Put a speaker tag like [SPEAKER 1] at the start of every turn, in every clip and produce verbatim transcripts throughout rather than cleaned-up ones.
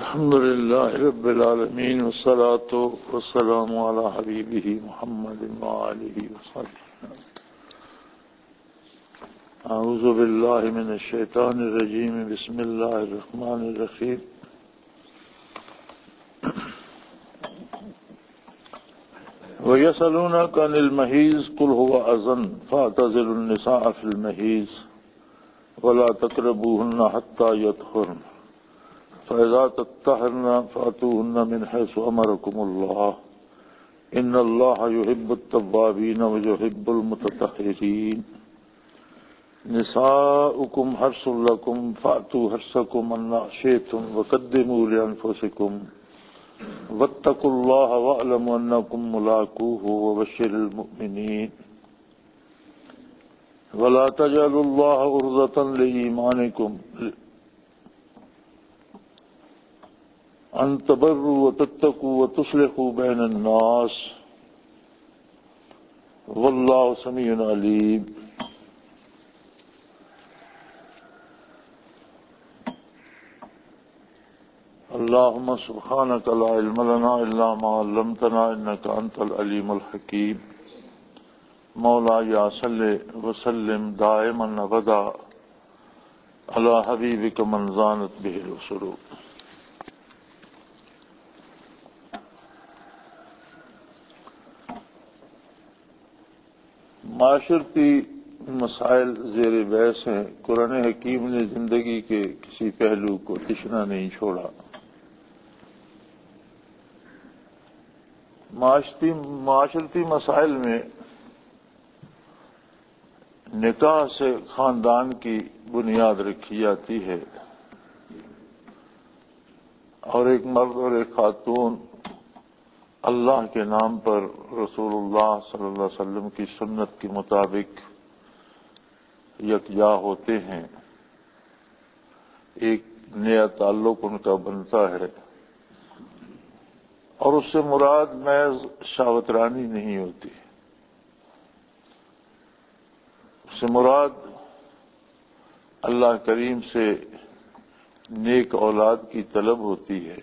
[SPEAKER 1] الحمد لله رب العالمين والصلاة والسلام على حبيبه محمد وآله وصحبه. أعوذ بالله من الشيطان الرجيم. بسم الله الرحمن الرحيم. ويسألونك عن المحيض قل هو أذى فاعتزلوا النساء في المحيض ولا تقربوهن حتى يطهرن فإذا تطهرن فأتوهن من حيث أمركم الله إن الله يحب التوابين ويحب المتطهرين. نساؤكم حرث لكم فأتوا حرثكم أنّ شئتم وقدموا لأنفسكم واتقوا الله واعلموا أنكم ملاقوه وبشر المؤمنين. ولا تجعلوا الله عرضة لإيمانكم أن تبروا وتتقوا وتصلحوا بين الناس والله سميع عليم. اللهم سبحانك لا علم لنا إلا ما علمتنا إنك أنت العليم الحكيم. مولاي صل وسلم دائما أبدا على حبيبك من زانت به السرور. معاشرتی مسائل زیر بحث ہیں. قرآن حکیم نے زندگی کے کسی پہلو کو تشنا نہیں چھوڑا. معاشرتی معاشرتی مسائل میں نکاح سے خاندان کی بنیاد رکھی جاتی ہے اور ایک مرد اور ایک خاتون اللہ کے نام پر رسول اللہ صلی اللہ علیہ وسلم کی سنت کے مطابق یکجا ہوتے ہیں. ایک نیا تعلق ان کا بنتا ہے اور اس سے مراد محض شہوت رانی نہیں ہوتی. اس سے مراد اللہ کریم سے نیک اولاد کی طلب ہوتی ہے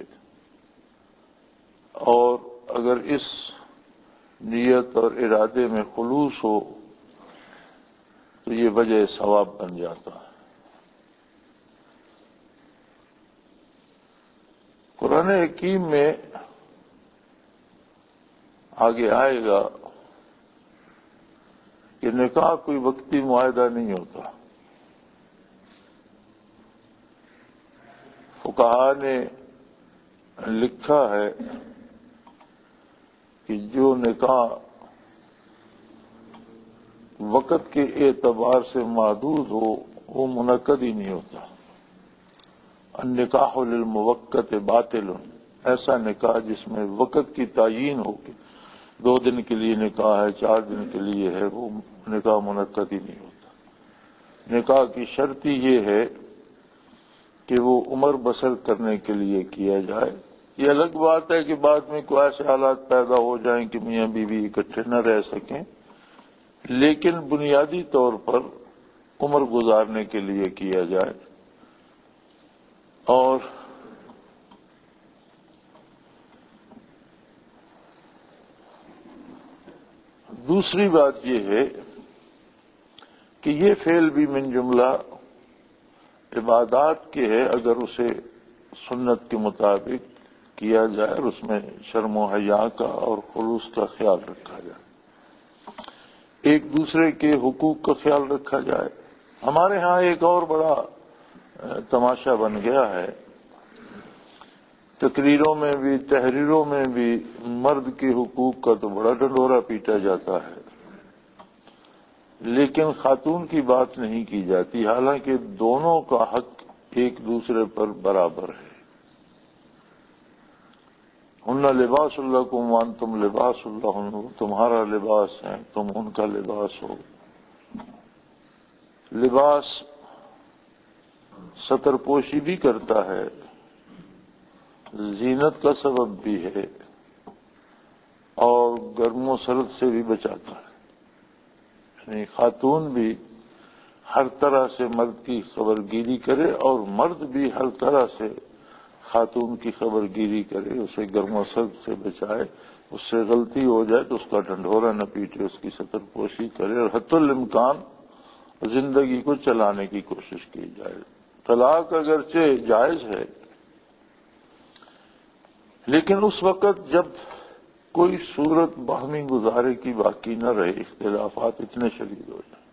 [SPEAKER 1] اور اگر اس نیت اور ارادے میں خلوص ہو تو یہ وجہ ثواب بن جاتا ہے. قرآن حکیم میں آگے آئے گا کہ نکاح کوئی وقتی معاہدہ نہیں ہوتا. فقہاء نے لکھا ہے کہ جو نکاح وقت کے اعتبار سے محدود ہو وہ منعقد ہی نہیں ہوتا. النکاح للموقت باطل. ایسا نکاح جس میں وقت کی تعیین ہو کہ دو دن کے لیے نکاح ہے، چار دن کے لیے ہے، وہ نکاح منعقد ہی نہیں ہوتا. نکاح کی شرط یہ ہے کہ وہ عمر بسر کرنے کے لیے کیا جائے. یہ الگ بات ہے کہ بعد میں کوئی ایسے حالات پیدا ہو جائیں کہ میاں بیوی اکٹھے نہ رہ سکیں، لیکن بنیادی طور پر عمر گزارنے کے لیے کیا جائے. اور دوسری بات یہ ہے کہ یہ فعل بھی من جملہ عبادات کے ہے اگر اسے سنت کے مطابق کیا جائے اور اس میں شرم و حیا کا اور خلوص کا خیال رکھا جائے، ایک دوسرے کے حقوق کا خیال رکھا جائے. ہمارے ہاں ایک اور بڑا تماشا بن گیا ہے. تقریروں میں بھی تحریروں میں بھی مرد کے حقوق کا تو بڑا ڈنڈورا پیٹا جاتا ہے لیکن خاتون کی بات نہیں کی جاتی، حالانکہ دونوں کا حق ایک دوسرے پر برابر ہے. ہن لباس لکم وانتم لباس لہن. تمہارا لباس ہے، تم ان کا لباس ہو. لباس ستر پوشی بھی کرتا ہے، زینت کا سبب بھی ہے اور گرم و سرد سے بھی بچاتا ہے. یعنی خاتون بھی ہر طرح سے مرد کی خبرگیری کرے اور مرد بھی ہر طرح سے خاتون کی خبر گیری کرے، اسے گرم و سرد سے بچائے، اس سے غلطی ہو جائے تو اس کا ڈھنڈورا نہ پیٹے، اس کی ستر پوشی کرے، اور حتی الامکان زندگی کو چلانے کی کوشش کی جائے۔ طلاق اگرچہ جائز ہے، لیکن اس وقت جب کوئی صورت باہمی گزارے کی باقی نہ رہے، اختلافات اتنے شدید ہو جائیں،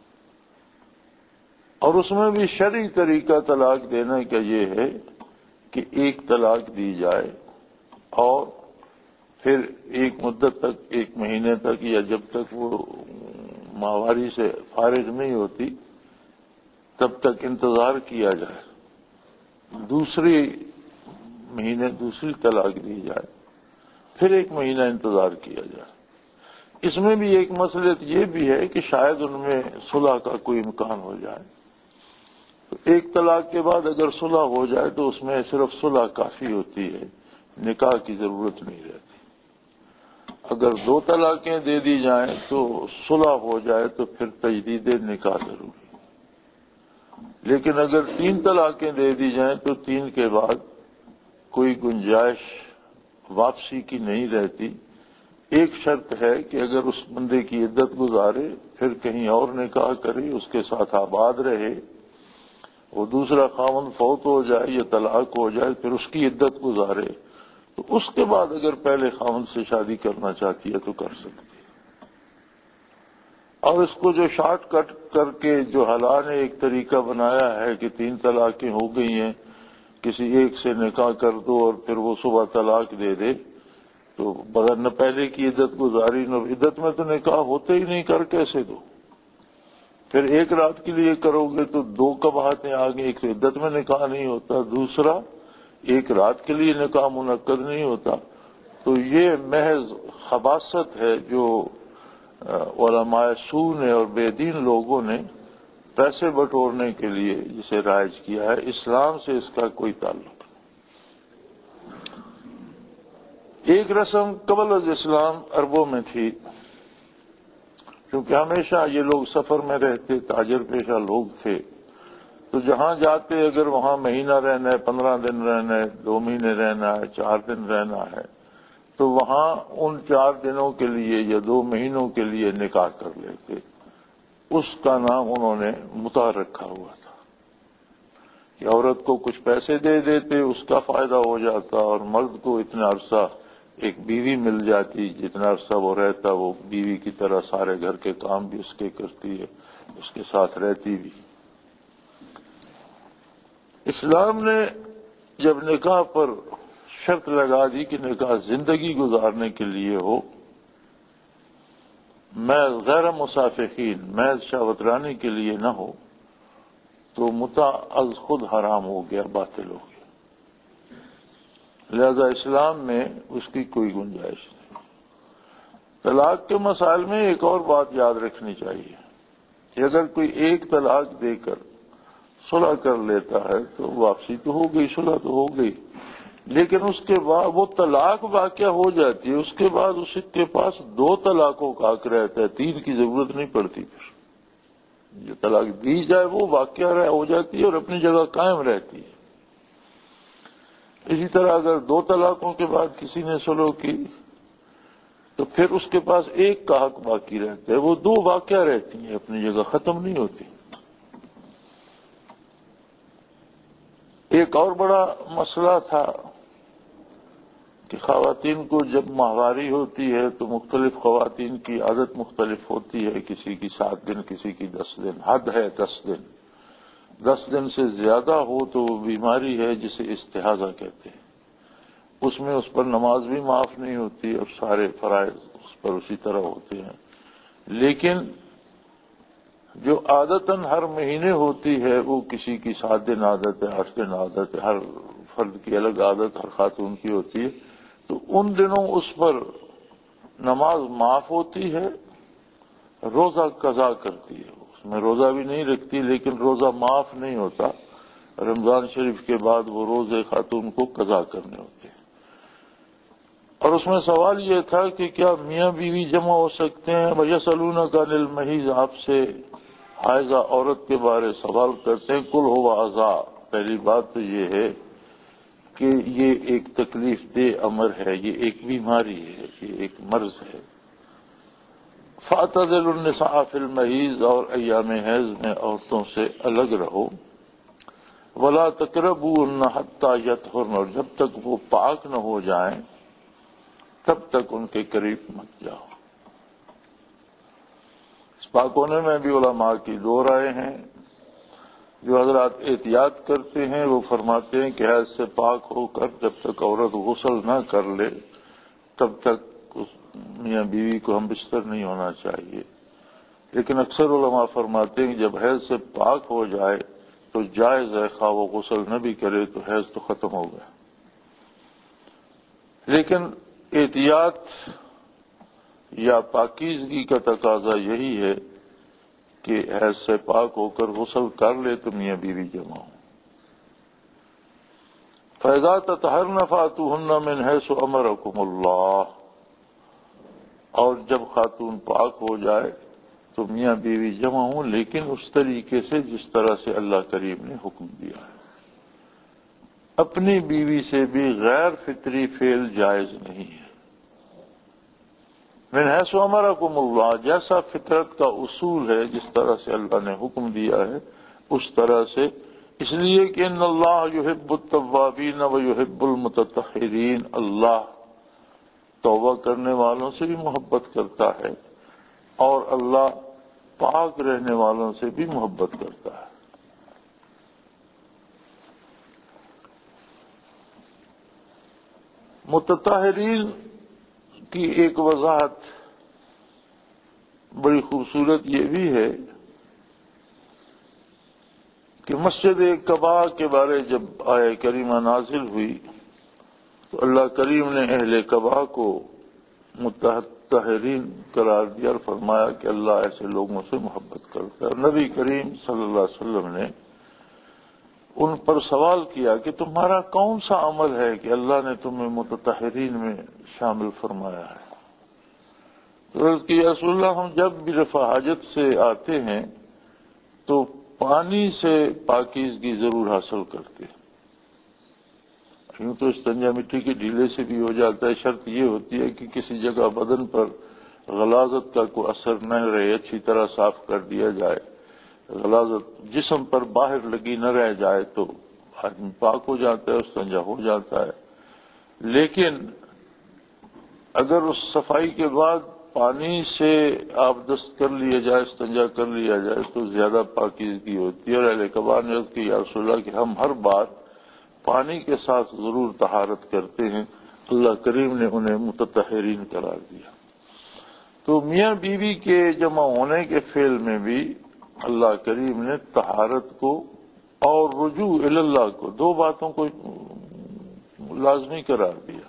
[SPEAKER 1] اور اس میں بھی شرعی طریقہ طلاق دینے کا یہ ہے کہ ایک طلاق دی جائے اور پھر ایک مدت تک، ایک مہینے تک، یا جب تک وہ ماہواری سے فارغ نہیں ہوتی تب تک انتظار کیا جائے، دوسری مہینے دوسری طلاق دی جائے، پھر ایک مہینہ انتظار کیا جائے۔ اس میں بھی ایک مصلحت یہ بھی ہے کہ شاید ان میں صلح کا کوئی امکان ہو جائے، تو ایک طلاق کے بعد اگر صلح ہو جائے تو اس میں صرف صلح کافی ہوتی ہے، نکاح کی ضرورت نہیں رہتی۔ اگر دو طلاقیں دے دی جائیں تو صلح ہو جائے تو پھر تجدید نکاح ضروری ہے، لیکن اگر تین طلاقیں دے دی جائیں تو تین کے بعد کوئی گنجائش واپسی کی نہیں رہتی۔ ایک شرط ہے کہ اگر اس بندے کی عدت گزارے، پھر کہیں اور نکاح کرے، اس کے ساتھ آباد رہے، وہ دوسرا خاوند فوت ہو جائے یا طلاق ہو جائے، پھر اس کی عدت گزارے، تو اس کے بعد اگر پہلے خاوند سے شادی کرنا چاہتی ہے تو کر سکتی ہے۔ اور اس کو جو شارٹ کٹ کر کے جو حلا نے ایک طریقہ بنایا ہے کہ تین طلاقیں ہو گئی ہیں، کسی ایک سے نکاح کر دو اور پھر وہ صبح طلاق دے دے، تو بغیر نہ پہلے کی عدت گزاری، نہ عدت میں تو نکاح ہوتے ہی نہیں، کر کیسے دو؟ پھر ایک رات کے لیے کرو گے تو دو قباحتیں آ گئی، ایک تو عدت میں نکاح نہیں ہوتا، دوسرا ایک رات کے لیے نکاح منعقد نہیں ہوتا۔ تو یہ محض خباثت ہے جو علماء سو نے اور بے دین لوگوں نے پیسے بٹورنے کے لیے جسے رائج کیا ہے، اسلام سے اس کا کوئی تعلق نہیں۔ ایک رسم قبل از اسلام عربوں میں تھی، کیونکہ ہمیشہ یہ لوگ سفر میں رہتے، تاجر پیشہ لوگ تھے، تو جہاں جاتے اگر وہاں مہینہ رہنا ہے، پندرہ دن رہنا ہے، دو مہینے رہنا ہے، چار دن رہنا ہے، تو وہاں ان چار دنوں کے لیے یا دو مہینوں کے لیے نکاح کر لیتے۔ اس کا نام انہوں نے متع رکھا ہوا تھا کہ عورت کو کچھ پیسے دے دیتے، اس کا فائدہ ہو جاتا، اور مرد کو اتنا عرصہ ایک بیوی مل جاتی، جتنا عرصہ وہ رہتا وہ بیوی کی طرح سارے گھر کے کام بھی اس کے کرتی ہے، اس کے ساتھ رہتی بھی۔ اسلام نے جب نکاح پر شرط لگا دی کہ نکاح زندگی گزارنے کے لیے ہو، محض غیر مصافحین، محض شہوترانی کے لیے نہ ہو، تو متع از خود حرام ہو گیا، باطل ہو گیا۔ لہذا اسلام میں اس کی کوئی گنجائش نہیں۔ طلاق کے مسائل میں ایک اور بات یاد رکھنی چاہیے کہ اگر کوئی ایک طلاق دے کر صلح کر لیتا ہے تو واپسی تو ہو گئی، صلح تو ہو گئی، لیکن اس کے بعد وہ طلاق واقع ہو جاتی ہے، اس کے بعد اس کے پاس دو طلاقوں کا حق رہتا ہے، تین کی ضرورت نہیں پڑتی۔ پھر جو طلاق دی جائے وہ واقع ہو جاتی ہے اور اپنی جگہ قائم رہتی ہے۔ اسی طرح اگر دو طلاقوں کے بعد کسی نے صلح کی تو پھر اس کے پاس ایک کا حق باقی رہتا ہے، وہ دو واقع رہتی ہیں، اپنی جگہ ختم نہیں ہوتی۔ ایک اور بڑا مسئلہ تھا کہ خواتین کو جب ماہواری ہوتی ہے تو مختلف خواتین کی عادت مختلف ہوتی ہے، کسی کی سات دن، کسی کی دس دن، حد ہے دس دن۔ دس دن سے زیادہ ہو تو وہ بیماری ہے جسے استحاضہ کہتے ہیں، اس میں اس پر نماز بھی معاف نہیں ہوتی اور سارے فرائض اس پر اسی طرح ہوتے ہیں۔ لیکن جو عادتاً ہر مہینے ہوتی ہے وہ کسی کی سات دن عادت ہے، آٹھ دن عادت ہے، ہر فرد کی الگ عادت ہر خاتون کی ہوتی ہے، تو ان دنوں اس پر نماز معاف ہوتی ہے، روزہ قضا کرتی ہے، اس میں روزہ بھی نہیں رکھتی لیکن روزہ معاف نہیں ہوتا۔ رمضان شریف کے بعد وہ روزے خاتون کو قضا کرنے ہوتے ہیں۔ اور اس میں سوال یہ تھا کہ کیا میاں بیوی جمع ہو سکتے ہیں؟ وَيَسْأَلُونَكَ عَنِ الْمَحِيضِ، آپ سے حائضہ عورت کے بارے سوال کرتے ہیں، قُلْ هُوَ أَذًى۔ پہلی بات تو یہ ہے کہ یہ ایک تکلیف دہ امر ہے، یہ ایک بیماری ہے، یہ ایک مرض ہے۔ فاعتزلوا النساء فی المحیض، اور ایام حیض میں عورتوں سے الگ رہو۔ ولا تقربوهن حتی یطہرن، اور جب تک وہ پاک نہ ہو جائیں تب تک ان کے قریب مت جاؤ۔ اس پاک ہونے میں بھی علماء کی دو رائے ہیں۔ جو حضرات احتیاط کرتے ہیں وہ فرماتے ہیں کہ حیض سے پاک ہو کر جب تک عورت غسل نہ کر لے تب تک اس میاں بیوی کو ہم بستر نہیں ہونا چاہیے، لیکن اکثر علماء فرماتے ہیں کہ جب حیض سے پاک ہو جائے تو جائز ہے، خواہ وہ غسل نہ بھی کرے تو حیض تو ختم ہو گیا۔ لیکن احتیاط یا پاکیزگی کا تقاضا یہی ہے کہ حیض سے پاک ہو کر غسل کر لے تو میاں بیوی جمع ہو۔ فَإِذَا تَطَهَّرْنَ فَأْتُوهُنَّ مِنْ حَيْثُ أَمَرَكُمُ اللَّهُ، اور جب خاتون پاک ہو جائے تو میاں بیوی جمع ہوں، لیکن اس طریقے سے جس طرح سے اللہ کریم نے حکم دیا ہے۔ اپنی بیوی سے بھی غیر فطری فعل جائز نہیں ہے۔ من حیث امرکم اللہ، جیسا فطرت کا اصول ہے، جس طرح سے اللہ نے حکم دیا ہے اس طرح سے، اس لیے کہ ان اللہ یحب التوابین و یحب المتطہرین، اللہ توبہ کرنے والوں سے بھی محبت کرتا ہے اور اللہ پاک رہنے والوں سے بھی محبت کرتا ہے۔ متطہرین کی ایک وضاحت بڑی خوبصورت یہ بھی ہے کہ مسجد قباء کے بارے جب آیہ کریمہ نازل ہوئی تو اللہ کریم نے اہل قباء کو متطہرین قرار دیا اور فرمایا کہ اللہ ایسے لوگوں سے محبت کرتا ہے۔ اور نبی کریم صلی اللہ علیہ وسلم نے ان پر سوال کیا کہ تمہارا کون سا عمل ہے کہ اللہ نے تمہیں متطہرین میں شامل فرمایا ہے؟ تو عرض کی یا رسول اللہ، ہم جب بھی رفع حاجت سے آتے ہیں تو پانی سے پاکیزگی ضرور حاصل کرتے ہیں۔ یوں تو استنجا مٹی کے ڈھیلے سے بھی ہو جاتا ہے، شرط یہ ہوتی ہے کہ کسی جگہ بدن پر غلاظت کا کوئی اثر نہ رہے، اچھی طرح صاف کر دیا جائے، غلاظت جسم پر باہر لگی نہ رہ جائے تو آدمی پاک ہو جاتا ہے، استنجا ہو جاتا ہے۔ لیکن اگر اس صفائی کے بعد پانی سے آپ دست کر لیا جائے، استنجا کر لیا جائے تو زیادہ پاکیزگی ہوتی ہے۔ اور اہل قباء نے عرض کی یا رسول اللہ کہ ہم ہر بار پانی کے ساتھ ضرور طہارت کرتے ہیں، اللہ کریم نے انہیں متطہرین قرار دیا۔ تو میاں بیوی کے جمع ہونے کے فعل میں بھی اللہ کریم نے طہارت کو اور رجوع الی اللہ کو، دو باتوں کو لازمی قرار دیا۔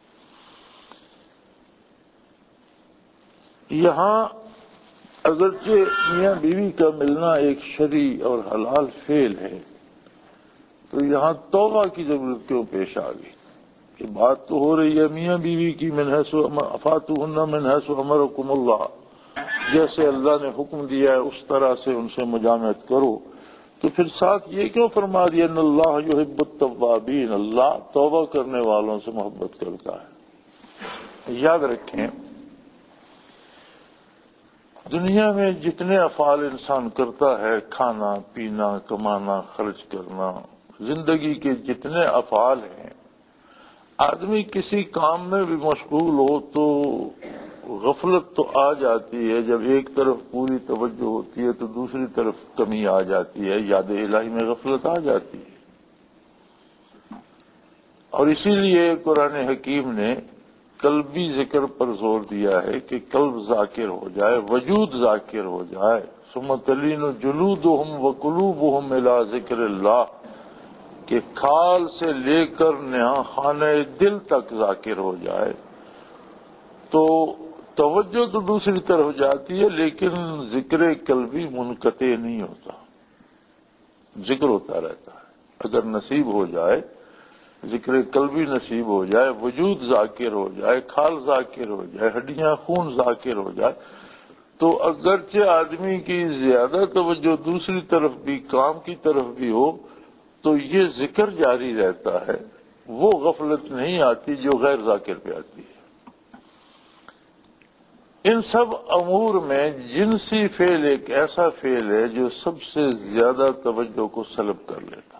[SPEAKER 1] یہاں اگرچہ میاں بیوی کا ملنا ایک شرعی اور حلال فعل ہے تو یہاں توبہ کی ضرورت کیوں پیش آ گئی؟ کہ بات تو ہو رہی ہے میاں بیوی کی، من حیث فاتوہن من حیث امرکم اللہ، جیسے اللہ نے حکم دیا ہے اس طرح سے ان سے مجامعت کرو، تو پھر ساتھ یہ کیوں فرما دیا ان اللہ یحب التوابین، اللہ توبہ کرنے والوں سے محبت کرتا ہے۔ یاد رکھیں دنیا میں جتنے افعال انسان کرتا ہے، کھانا پینا، کمانا، خرچ کرنا، زندگی کے جتنے افعال ہیں، آدمی کسی کام میں بھی مشغول ہو تو غفلت تو آ جاتی ہے۔ جب ایک طرف پوری توجہ ہوتی ہے تو دوسری طرف کمی آ جاتی ہے، یاد الہی میں غفلت آ جاتی ہے۔ اور اسی لیے قرآن حکیم نے قلبی ذکر پر زور دیا ہے کہ قلب ذاکر ہو جائے، وجود ذاکر ہو جائے۔ ثم تلین جلودہم وقلوبہم الی ذکر اللہ، کہ کھال سے لے کر نہا خانہ دل تک ذاکر ہو جائے تو توجہ تو دوسری طرف جاتی ہے، لیکن ذکر قلبی منقطع نہیں ہوتا، ذکر ہوتا رہتا ہے۔ اگر نصیب ہو جائے، ذکر قلبی نصیب ہو جائے، وجود ذاکر ہو جائے، کھال ذاکر ہو جائے، ہڈیاں خون ذاکر ہو جائے، تو اگرچہ آدمی کی زیادہ توجہ دوسری طرف بھی، کام کی طرف بھی ہو، تو یہ ذکر جاری رہتا ہے، وہ غفلت نہیں آتی جو غیر ذاکر پہ آتی ہے۔ ان سب امور میں جنسی فعل ایک ایسا فعل ہے جو سب سے زیادہ توجہ کو سلب کر لیتا،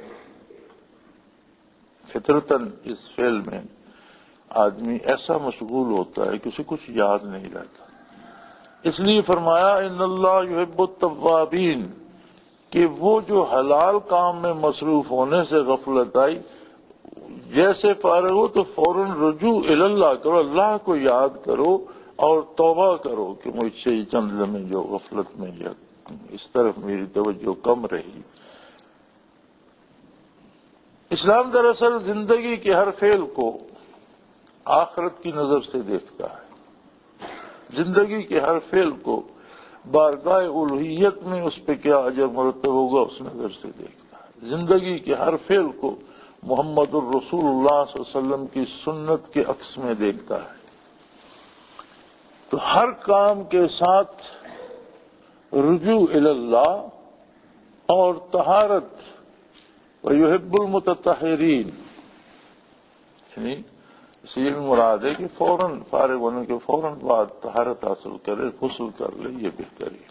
[SPEAKER 1] فطرتاً اس فعل میں آدمی ایسا مشغول ہوتا ہے کہ اسے کچھ یاد نہیں رہتا۔ اس لیے فرمایا ان اللہ یحب التوابین، کہ وہ جو حلال کام میں مصروف ہونے سے غفلت آئی، جیسے فارغ ہو تو فوراً رجوع اللہ کرو، اللہ کو یاد کرو اور توبہ کرو کہ مجھ سے یہ چند لمحے جو غفلت میں یا اس طرف میری توجہ کم رہی۔ اسلام دراصل زندگی کے ہر فعل کو آخرت کی نظر سے دیکھتا ہے، زندگی کے ہر فعل کو بارگاہ الوہیت میں اس پہ کیا اجر مرتب ہوگا اس نظر سے دیکھتا ہے، زندگی کے ہر فعل کو محمد الرسول اللہ صلی اللہ علیہ وسلم کی سنت کے عکس میں دیکھتا ہے۔ تو ہر کام کے ساتھ رجوع اللہ اور طہارت ویحب المتطہرین، یعنی اس یہ مراد ہے کہ فوراً فارغ ہونے کے فوراً بعد طہارت حاصل کرے، غسل کر لے، یہ بہترین۔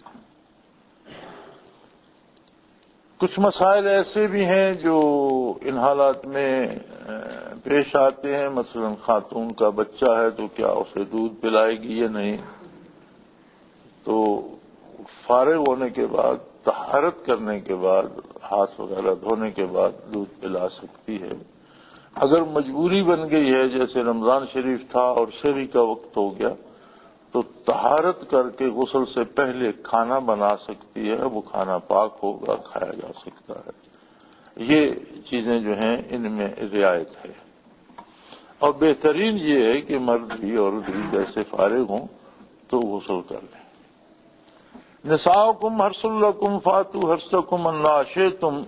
[SPEAKER 1] کچھ مسائل ایسے بھی ہیں جو ان حالات میں پیش آتے ہیں، مثلا خاتون کا بچہ ہے تو کیا اسے دودھ پلائے گی یا نہیں، تو فارغ ہونے کے بعد طہارت کرنے کے بعد ہاتھ وغیرہ دھونے کے بعد دودھ پلا سکتی ہے۔ اگر مجبوری بن گئی ہے جیسے رمضان شریف تھا اور شہری کا وقت ہو گیا تو طہارت کر کے غسل سے پہلے کھانا بنا سکتی ہے، وہ کھانا پاک ہوگا، کھایا جا سکتا ہے۔ یہ چیزیں جو ہیں ان میں رعایت ہے، اور بہترین یہ ہے کہ مرد بھی عورت بھی جیسے فارغ ہوں تو غسل کر لیں۔ نساؤکم حرث لکم فاتوا حرثکم انا شئتم،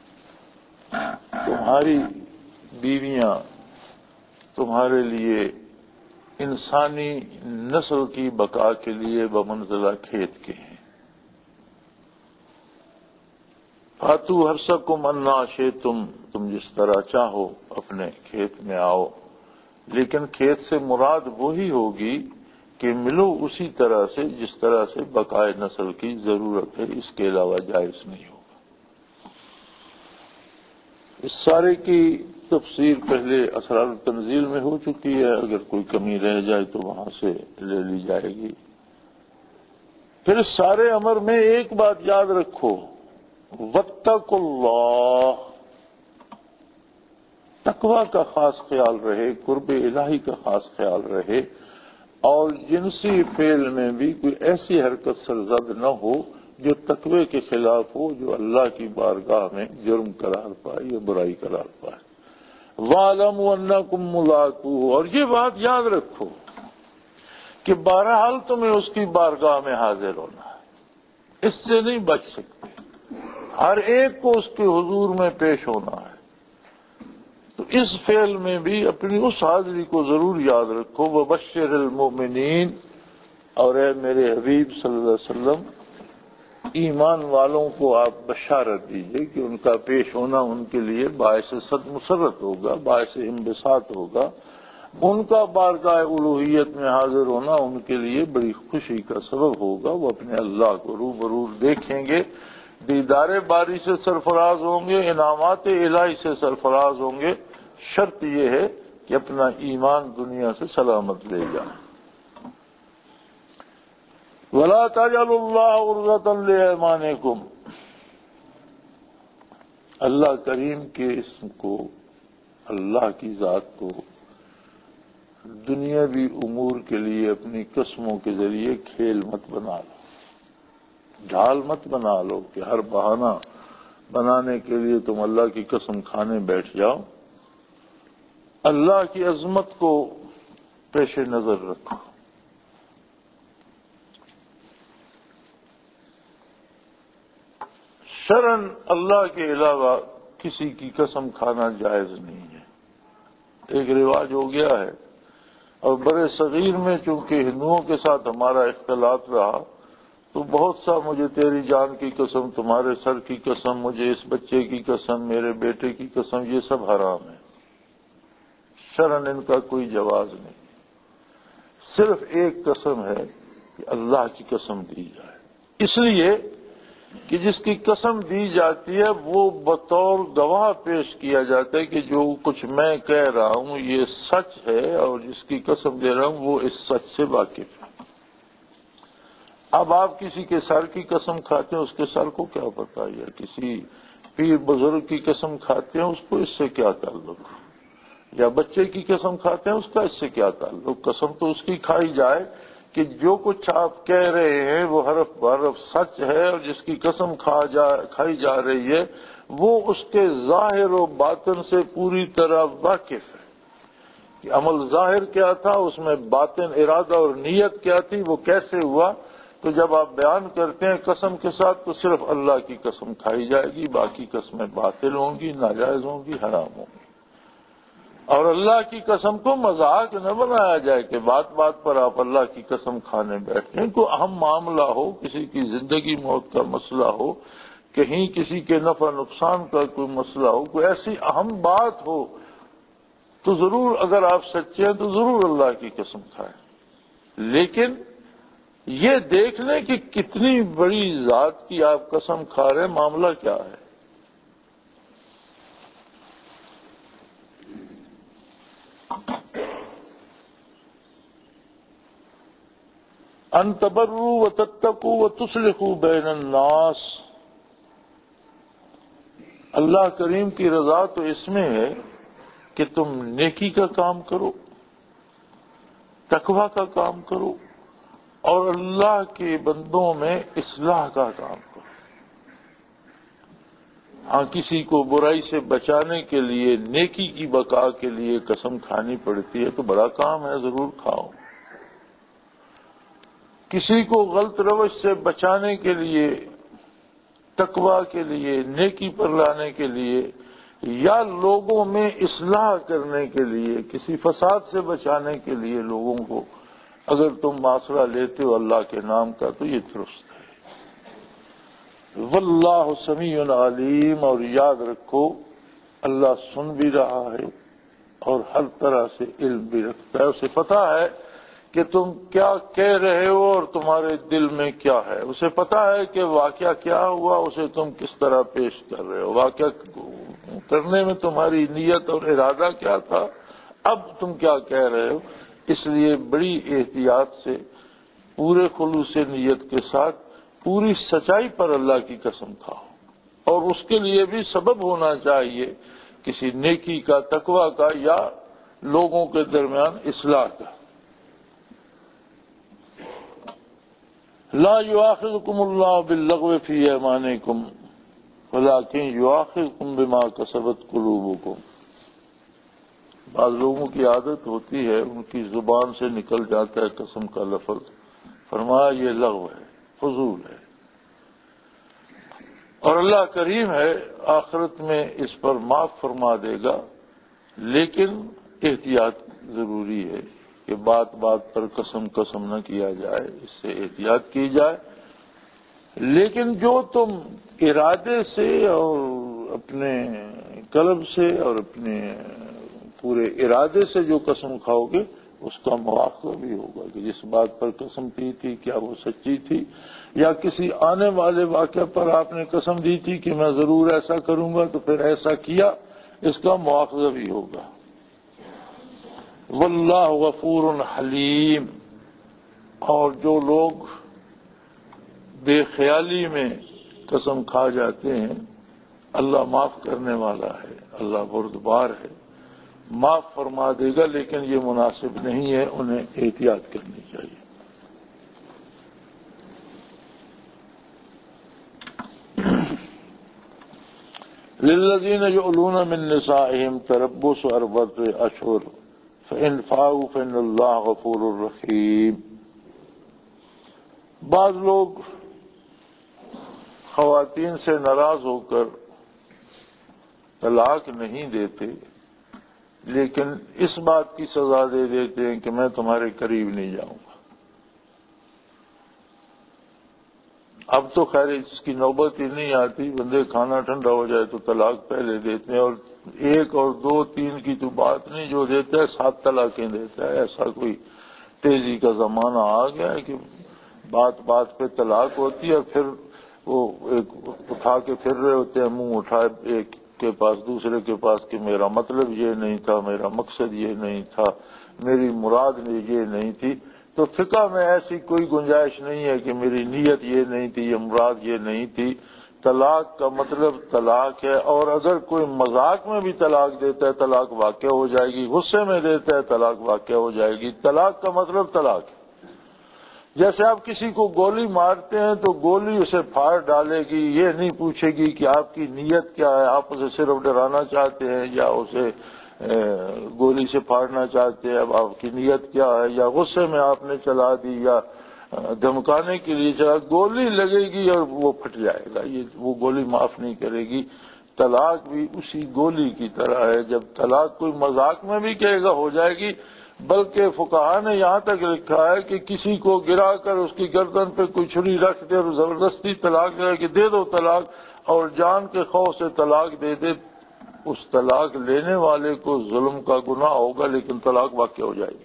[SPEAKER 1] تمہاری بیویاں تمہارے لیے انسانی نسل کی بقا کے لیے بمنزلہ کھیت کے ہیں۔ فاتوا حرثکم انا شئتم، تم جس طرح چاہو اپنے کھیت میں آؤ، لیکن کھیت سے مراد وہی ہوگی کہ ملو اسی طرح سے جس طرح سے بقائے نسل کی ضرورت ہے، اس کے علاوہ جائز نہیں ہوگا۔ اس سارے کی تفسیر پہلے اسرار التنزیل میں ہو چکی ہے، اگر کوئی کمی رہ جائے تو وہاں سے لے لی جائے گی۔ پھر اس سارے امر میں ایک بات یاد رکھو، واتقوا اللہ، تقوی کا خاص خیال رہے، قرب الہی کا خاص خیال رہے، اور جنسی فعل میں بھی کوئی ایسی حرکت سرزد نہ ہو جو تقوی کے خلاف ہو، جو اللہ کی بارگاہ میں جرم قرار پائے یا برائی قرار پائے۔ وَاعْلَمُوا أَنَّكُمْ مُلَاقُوهُ، اور یہ بات یاد رکھو کہ بہرحال تمہیں اس کی بارگاہ میں حاضر ہونا ہے، اس سے نہیں بچ سکتے، ہر ایک کو اس کے حضور میں پیش ہونا ہے۔ تو اس فعل میں بھی اپنی اس حاضری کو ضرور یاد رکھو، وَبَشِّرِ الْمُؤْمِنِينَ، اور اے میرے حبیب صلی اللہ علیہ وسلم ایمان والوں کو آپ بشارت دیجئے کہ ان کا پیش ہونا ان کے لیے باعث صد مسرت ہوگا، باعث انبساط ہوگا، ان کا بارگاہ الوہیت میں حاضر ہونا ان کے لیے بڑی خوشی کا سبب ہوگا۔ وہ اپنے اللہ کو روبرو دیکھیں گے، دیدار باری سے سرفراز ہوں گے، انعامات الہی سے سرفراز ہوں گے۔ شرط یہ ہے کہ اپنا ایمان دنیا سے سلامت لے جائیں۔ وَلَا تَجْعَلُوا اللَّهَ عُرْضَةً لِأَيْمَانِكُمْ، اللہ کریم کے اسم کو، اللہ کی ذات کو دنیاوی امور کے لیے اپنی قسموں کے ذریعے کھیل مت بنا لو، ڈھال مت بنا لو کہ ہر بہانہ بنانے کے لیے تم اللہ کی قسم کھانے بیٹھ جاؤ۔ اللہ کی عظمت کو پیش نظر رکھو۔ شرعاً اللہ کے علاوہ کسی کی قسم کھانا جائز نہیں ہے، ایک رواج ہو گیا ہے، اور برے صغیر میں چونکہ ہندوؤں کے ساتھ ہمارا اختلاط رہا تو بہت سا مجھے تیری جان کی قسم، تمہارے سر کی قسم، مجھے اس بچے کی قسم، میرے بیٹے کی قسم، یہ سب حرام ہے۔ شرعن ان کا کوئی جواز نہیں، صرف ایک قسم ہے کہ اللہ کی قسم دی جائے، اس لیے کہ جس کی قسم دی جاتی ہے وہ بطور گواہ پیش کیا جاتا ہے کہ جو کچھ میں کہہ رہا ہوں یہ سچ ہے، اور جس کی قسم دے رہا ہوں وہ اس سچ سے واقف ہے۔ اب آپ کسی کے سر کی قسم کھاتے ہیں، اس کے سر کو کیا پتا، یا کسی پیر بزرگ کی قسم کھاتے ہیں، اس کو اس سے کیا تعلق، یا بچے کی قسم کھاتے ہیں، اس کا اس سے کیا تعلق۔ قسم تو اس کی کھائی جائے کہ جو کچھ آپ کہہ رہے ہیں وہ حرف بحرف سچ ہے، اور جس کی قسم کھا جا کھائی جا رہی ہے وہ اس کے ظاہر و باطن سے پوری طرح واقف ہے کہ عمل ظاہر کیا تھا، اس میں باطن ارادہ اور نیت کیا تھی، وہ کیسے ہوا۔ تو جب آپ بیان کرتے ہیں قسم کے ساتھ تو صرف اللہ کی قسم کھائی جائے گی، باقی قسمیں باطل ہوں گی، ناجائز ہوں گی، حرام ہوں گی۔ اور اللہ کی قسم کو مذاق نہ بنایا جائے کہ بات بات پر آپ اللہ کی قسم کھانے بیٹھیں۔ کوئی اہم معاملہ ہو، کسی کی زندگی موت کا مسئلہ ہو، کہیں کسی کے نفع نقصان کا کوئی مسئلہ ہو، کوئی ایسی اہم بات ہو تو ضرور اگر آپ سچے ہیں تو ضرور اللہ کی قسم کھائیں، لیکن یہ دیکھ لیں کہ کتنی بڑی ذات کی آپ قسم کھا رہے ہیں، معاملہ کیا ہے۔ ان تبروا وتتقوا وتصلحوا بین الناس، اللہ کریم کی رضا تو اس میں ہے کہ تم نیکی کا کام کرو، تقوی کا کام کرو، اور اللہ کے بندوں میں اصلاح کا کام کرو۔ ہاں کسی کو برائی سے بچانے کے لیے، نیکی کی بقا کے لیے قسم کھانی پڑتی ہے تو بڑا کام ہے، ضرور کھاؤ۔ کسی کو غلط روش سے بچانے کے لیے، تقوی کے لیے، نیکی پر لانے کے لیے، یا لوگوں میں اصلاح کرنے کے لیے، کسی فساد سے بچانے کے لیے لوگوں کو اگر تم معاشرہ لیتے ہو اللہ کے نام کا تو یہ درست ہے۔ واللہ سمیع علیم، اور یاد رکھو اللہ سن بھی رہا ہے اور ہر طرح سے علم بھی رکھتا ہے، اسے پتہ ہے کہ تم کیا کہہ رہے ہو اور تمہارے دل میں کیا ہے، اسے پتہ ہے کہ واقعہ کیا ہوا، اسے تم کس طرح پیش کر رہے ہو، واقعہ کرنے میں تمہاری نیت اور ارادہ کیا تھا، اب تم کیا کہہ رہے ہو۔ اس لیے بڑی احتیاط سے، پورے خلوص نیت کے ساتھ، پوری سچائی پر اللہ کی قسم کھاؤ، اور اس کے لیے بھی سبب ہونا چاہیے کسی نیکی کا، تقوی کا، یا لوگوں کے درمیان اصلاح کا۔ لا یؤاخذکم اللہ باللغو فی ایمانکم ولکن یؤاخذکم بما کسبت قلوبکم۔ بعض لوگوں کی عادت ہوتی ہے، ان کی زبان سے نکل جاتا ہے قسم کا لفظ، فرمایا یہ لغو ہے، فضول ہے، اور اللہ کریم ہے آخرت میں اس پر معاف فرما دے گا، لیکن احتیاط ضروری ہے کہ بات بات پر قسم قسم نہ کیا جائے، اس سے احتیاط کی جائے۔ لیکن جو تم ارادے سے اور اپنے قلب سے اور اپنے پورے ارادے سے جو قسم کھاؤ گے اس کا مواخذہ بھی ہوگا کہ جس بات پر قسم کی تھی کیا وہ سچی تھی، یا کسی آنے والے واقعہ پر آپ نے قسم دی تھی کہ میں ضرور ایسا کروں گا تو پھر ایسا کیا، اس کا مواخذہ بھی ہوگا۔ واللہ غفور حلیم، اور جو لوگ بے خیالی میں قسم کھا جاتے ہیں، اللہ معاف کرنے والا ہے، اللہ بردبار ہے، معاف فرما دے گا، لیکن یہ مناسب نہیں ہے، انہیں احتیاط کرنی چاہیے۔ للذین یؤلون من نسائهم تربص اربعۃ اشہر فإن فاؤوا فإن اللہ غفور رحیم۔ بعض لوگ خواتین سے ناراض ہو کر طلاق نہیں دیتے، لیکن اس بات کی سزا دے دیتے ہیں کہ میں تمہارے قریب نہیں جاؤں گا، اب تو خیر اس کی نوبت ہی نہیں آتی، بندے کھانا ٹھنڈا ہو جائے تو طلاق پہلے دیتے ہیں، اور ایک اور دو تین کی تو بات نہیں، جو دیتا ہے سات طلاقیں دیتا ہے۔ ایسا کوئی تیزی کا زمانہ آ گیا ہے کہ بات بات پہ طلاق ہوتی ہے، اور پھر وہ ایک اٹھا کے پھر رہے ہوتے ہیں، منہ اٹھائے ایک کے پاس دوسرے کے پاس کہ میرا مطلب یہ نہیں تھا، میرا مقصد یہ نہیں تھا، میری مراد یہ نہیں تھی۔ تو فقہ میں ایسی کوئی گنجائش نہیں ہے کہ میری نیت یہ نہیں تھی، یہ مراد یہ نہیں تھی۔ طلاق کا مطلب طلاق ہے، اور اگر کوئی مذاق میں بھی طلاق دیتا ہے طلاق واقع ہو جائے گی، غصے میں دیتا ہے طلاق واقع ہو جائے گی۔ طلاق کا مطلب طلاق ہے۔ جیسے آپ کسی کو گولی مارتے ہیں تو گولی اسے پھاڑ ڈالے گی، یہ نہیں پوچھے گی کہ آپ کی نیت کیا ہے، آپ اسے صرف ڈرانا چاہتے ہیں یا اسے گولی سے پھاڑنا چاہتے ہیں، اب آپ کی نیت کیا ہے، یا غصے میں آپ نے چلا دی یا دھمکانے کے لیے چلا، گولی لگے گی اور وہ پھٹ جائے گا، یہ وہ گولی معاف نہیں کرے گی۔ طلاق بھی اسی گولی کی طرح ہے، جب طلاق کوئی مذاق میں بھی کہے گا ہو جائے گی، بلکہ فقہا نے یہاں تک لکھا ہے کہ کسی کو گرا کر اس کی گردن پہ کوئی چھری رکھ دے اور زبردستی طلاق دے کہ دے دو طلاق، اور جان کے خوف سے طلاق دے دے، اس طلاق لینے والے کو ظلم کا گناہ ہوگا، لیکن طلاق واقع ہو جائے گی۔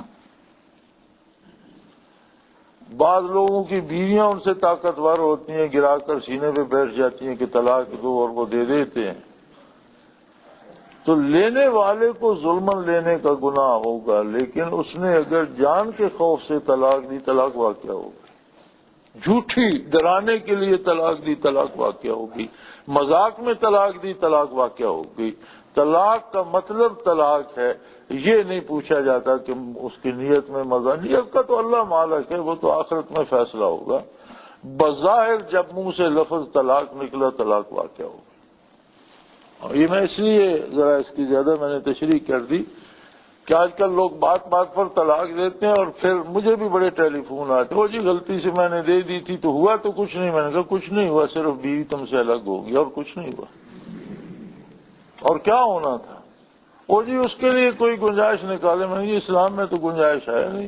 [SPEAKER 1] بعض لوگوں کی بیویاں ان سے طاقتور ہوتی ہیں، گرا کر سینے پہ بیٹھ جاتی ہیں کہ طلاق دو، اور وہ دے دیتے ہیں، تو لینے والے کو ظلمن لینے کا گناہ ہوگا، لیکن اس نے اگر جان کے خوف سے طلاق دی طلاق واقع ہوگی، جھوٹی ڈرانے کے لیے طلاق دی طلاق واقع ہوگی، مذاق میں طلاق دی طلاق واقع ہوگی۔ طلاق کا مطلب طلاق ہے، یہ نہیں پوچھا جاتا کہ اس کی نیت میں مزہ، نیت کا تو اللہ مالک ہے، وہ تو آخرت میں فیصلہ ہوگا۔ بظاہر جب منہ سے لفظ طلاق نکلا طلاق واقع ہوگا۔ اور یہ میں اس لیے ذرا اس کی زیادہ میں نے تشریح کر دی کہ آج کل لوگ بات بات پر طلاق دیتے ہیں، اور پھر مجھے بھی بڑے ٹیلی فون آتے، وہ جی غلطی سے میں نے دے دی تھی تو ہوا تو کچھ نہیں، میں نے کہا کچھ نہیں ہوا، صرف بیوی تم سے الگ ہوگی اور کچھ نہیں ہوا۔ اور کیا ہونا تھا؟ وہ جی اس کے لیے کوئی گنجائش نکالے، میں نے کہا اسلام میں تو گنجائش ہے نہیں،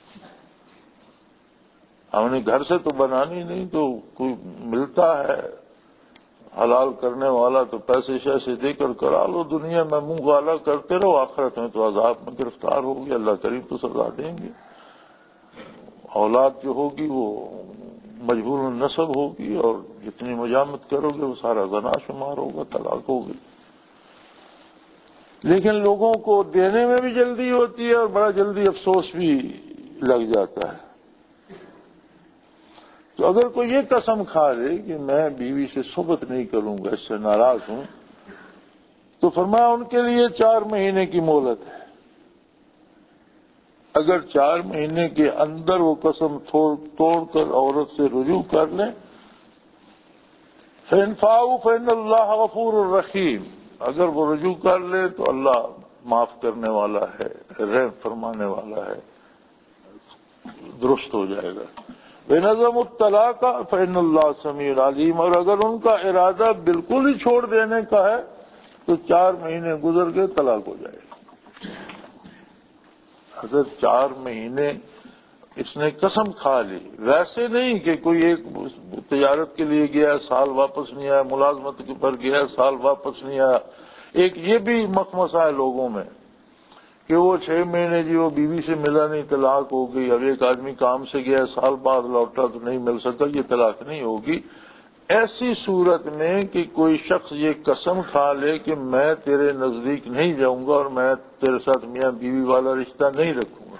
[SPEAKER 1] ہم نے گھر سے تو بنانی نہیں، تو کوئی ملتا ہے حلال کرنے والا تو پیسے شیسے دے کر کرا لو، دنیا میں منہ کالا کرتے رہو، آخرت میں تو عذاب میں گرفتار ہوگی، اللہ کریم تو سزا دیں گے۔ اولاد جو ہوگی وہ مجبور النسب ہوگی، اور جتنی مجامت کرو گے وہ سارا زنا شمار ہوگا، طلاق ہوگی۔ لیکن لوگوں کو دینے میں بھی جلدی ہوتی ہے اور بڑا جلدی افسوس بھی لگ جاتا ہے۔ تو اگر کوئی یہ قسم کھا لے کہ میں بیوی سے صحبت نہیں کروں گا، اس سے ناراض ہوں، تو فرمایا ان کے لیے چار مہینے کی مہلت ہے۔ اگر چار مہینے کے اندر وہ قسم توڑ کر عورت سے رجوع کر لیں، فَإِنْ فَاءُوا فَإِنَّ اللَّهَ غَفُورٌ رَحِيمٌ، اگر وہ رجوع کر لے تو اللہ معاف کرنے والا ہے، رحم فرمانے والا ہے، درست ہو جائے گا۔ بِنَظَمُ الطَّلَاقَ فَإِنَّ اللَّهَ سَمِيعٌ عَلِيمٌ، اور اگر ان کا ارادہ بالکل ہی چھوڑ دینے کا ہے تو چار مہینے گزر کے طلاق ہو جائے گا۔ اگر چار مہینے اس نے قسم کھا لی، ویسے نہیں کہ کوئی ایک تجارت کے لیے گیا سال واپس نہیں آیا، ملازمت پر گیا سال واپس نہیں آیا، ایک یہ بھی مخمصہ ہے لوگوں میں کہ وہ چھ مہینے جی وہ بیوی سے ملا نہیں طلاق ہو گئی، اب ایک آدمی کام سے گیا سال بعد لوٹا تو نہیں مل سکا، یہ طلاق نہیں ہوگی۔ ایسی صورت میں کہ کوئی شخص یہ قسم کھا لے کہ میں تیرے نزدیک نہیں جاؤں گا اور میں تیرے ساتھ میاں بیوی والا رشتہ نہیں رکھوں گا،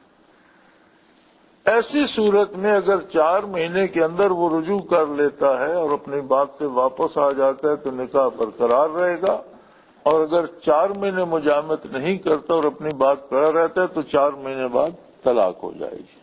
[SPEAKER 1] ایسی صورت میں اگر چار مہینے کے اندر وہ رجوع کر لیتا ہے اور اپنی بات سے واپس آ جاتا ہے تو نکاح برقرار رہے گا، اور اگر چار مہینے مجامت نہیں کرتا اور اپنی بات پڑا رہتا ہے تو چار مہینے بعد طلاق ہو جائے گی۔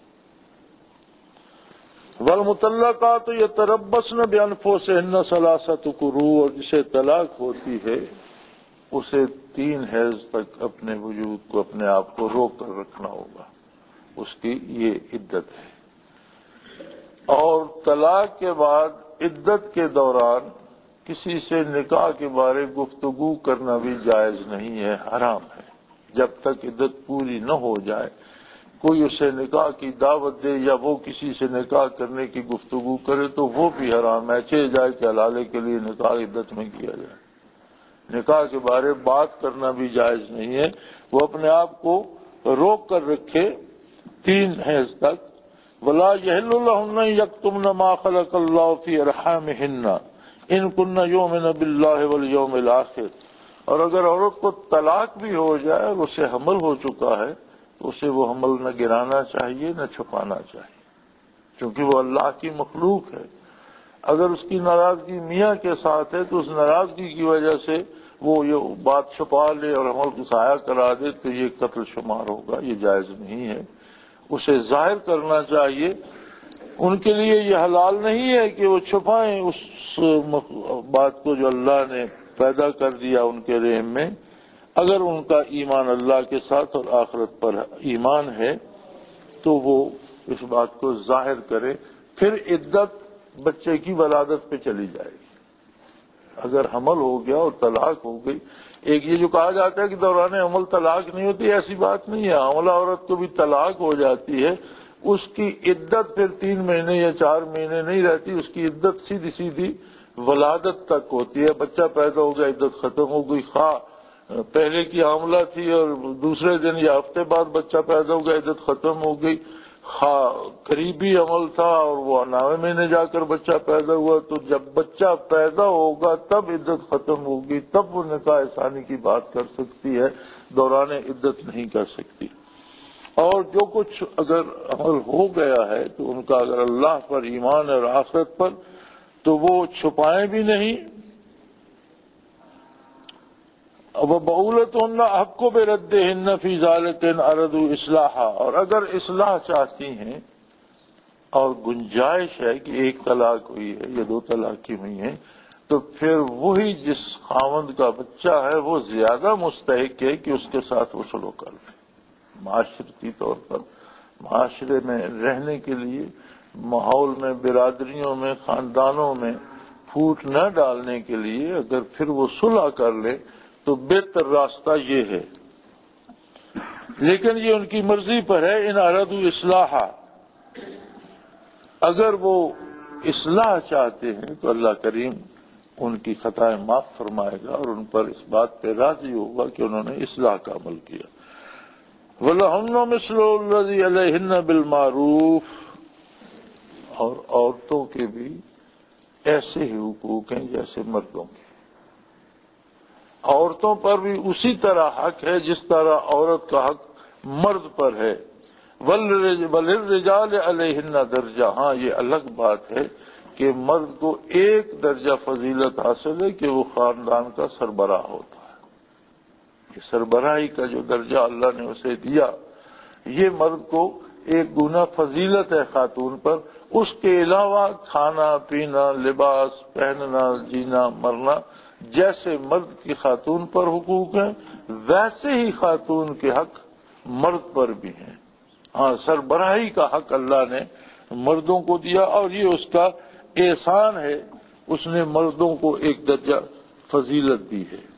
[SPEAKER 1] والمطلقات یتربصن بانفسہن ثلاثۃ قروء، اور جسے طلاق ہوتی ہے اسے تین حیض تک اپنے وجود کو اپنے آپ کو روک کر رکھنا ہوگا، اس کی یہ عدت ہے۔ اور طلاق کے بعد عدت کے دوران کسی سے نکاح کے بارے گفتگو کرنا بھی جائز نہیں ہے، حرام ہے، جب تک عدت پوری نہ ہو جائے۔ کوئی اسے نکاح کی دعوت دے یا وہ کسی سے نکاح کرنے کی گفتگو کرے تو وہ بھی حرام ہے، چہ جائے کہ حلالے کے لیے نکاح عدت میں کیا جائے۔ نکاح کے بارے بات کرنا بھی جائز نہیں ہے، وہ اپنے آپ کو روک کر رکھے تین حیض تک۔ وَلَا يَحِلُّ لَهُنَّ يَكْتُمْنَ مَا خَلَقَ اللَّهُ فِي أَرْحَامِهِنَّ إِن كُنَّ يُؤْمِنَ بِاللَّهِ وَالْيَوْمِ الْآخِرِ، اور اگر عورت کو طلاق بھی ہو جائے اور اسے حمل ہو چکا ہے تو اسے وہ حمل نہ گرانا چاہیے نہ چھپانا چاہیے، کیونکہ وہ اللہ کی مخلوق ہے۔ اگر اس کی ناراضگی میاں کے ساتھ ہے تو اس ناراضگی کی وجہ سے وہ یہ بات چھپا لے اور حمل کو ضائع کرا دے تو یہ قتل شمار ہوگا، یہ جائز نہیں ہے، اسے ظاہر کرنا چاہیے۔ ان کے لیے یہ حلال نہیں ہے کہ وہ چھپائیں اس بات کو جو اللہ نے پیدا کر دیا ان کے رحم میں، اگر ان کا ایمان اللہ کے ساتھ اور آخرت پر ایمان ہے تو وہ اس بات کو ظاہر کرے، پھر عدت بچے کی ولادت پہ چلی جائے گی۔ اگر حمل ہو گیا اور طلاق ہو گئی، ایک یہ جو کہا جاتا ہے کہ دوران حمل طلاق نہیں ہوتی، ایسی بات نہیں ہے، حاملہ عورت کو بھی طلاق ہو جاتی ہے، اس کی عدت پھر تین مہینے یا چار مہینے نہیں رہتی، اس کی عدت سیدھی سیدھی ولادت تک ہوتی ہے۔ بچہ پیدا ہو گیا عدت ختم ہو گئی، خواہ پہلے کی حاملہ تھی اور دوسرے دن یا ہفتے بعد بچہ پیدا ہو گیا عدت ختم ہو گئی، خواہ قریبی عمل تھا اور وہ نویں مہینے جا کر بچہ پیدا ہوا، تو جب بچہ پیدا ہوگا تب عدت ختم ہوگی، تب وہ نکاح ثانی کی بات کر سکتی ہے، دوران عدت نہیں کر سکتی۔ اور جو کچھ اگر عمل ہو گیا ہے تو ان کا اگر اللہ پر ایمان ہے اور آخرت پر تو وہ چھپائیں بھی نہیں۔ اب بَعُولَتُهُنَّ أَحَقُّ بِرَدِّهِنَّ فِي ذَلِكَ إِنْ أَرَادُوا إِصْلَاحًا، اور اگر اصلاح چاہتی ہیں اور گنجائش ہے کہ ایک طلاق ہوئی ہے یا دو طلاقیں ہوئی ہیں تو پھر وہی جس خاوند کا بچہ ہے وہ زیادہ مستحق ہے کہ اس کے ساتھ وہ سلوک کر لے۔ معاشرتی طور پر معاشرے میں رہنے کے لیے، ماحول میں، برادریوں میں، خاندانوں میں پھوٹ نہ ڈالنے کے لیے اگر پھر وہ صلح کر لے تو بہتر راستہ یہ ہے، لیکن یہ ان کی مرضی پر ہے۔ ان ارادوا اصلاحا، اگر وہ اصلاح چاہتے ہیں تو اللہ کریم ان کی خطائیں معاف فرمائے گا اور ان پر اس بات پہ راضی ہوگا کہ انہوں نے اصلاح کا عمل کیا۔ وَلَهُنَّ مِثْلُ الَّذِي عَلَيْهِنَّ بِالْمَعْرُوفِ، اور عورتوں کے بھی ایسے ہی حقوق ہیں جیسے مردوں کے۔ عورتوں پر بھی اسی طرح حق ہے جس طرح عورت کا حق مرد پر ہے۔ وَلِلرِّجَالِ عَلَيْهِنَّ درجہ، ہاں یہ الگ بات ہے کہ مرد کو ایک درجہ فضیلت حاصل ہے کہ وہ خاندان کا سربراہ ہوتا ہے۔ یہ سربراہی کا جو درجہ اللہ نے اسے دیا، یہ مرد کو ایک گنا فضیلت ہے خاتون پر۔ اس کے علاوہ کھانا پینا، لباس پہننا، جینا مرنا جیسے مرد کی خاتون پر حقوق ہیں ویسے ہی خاتون کے حق مرد پر بھی ہیں۔ ہاں، سربراہی کا حق اللہ نے مردوں کو دیا اور یہ اس کا احسان ہے، اس نے مردوں کو ایک درجہ فضیلت دی ہے۔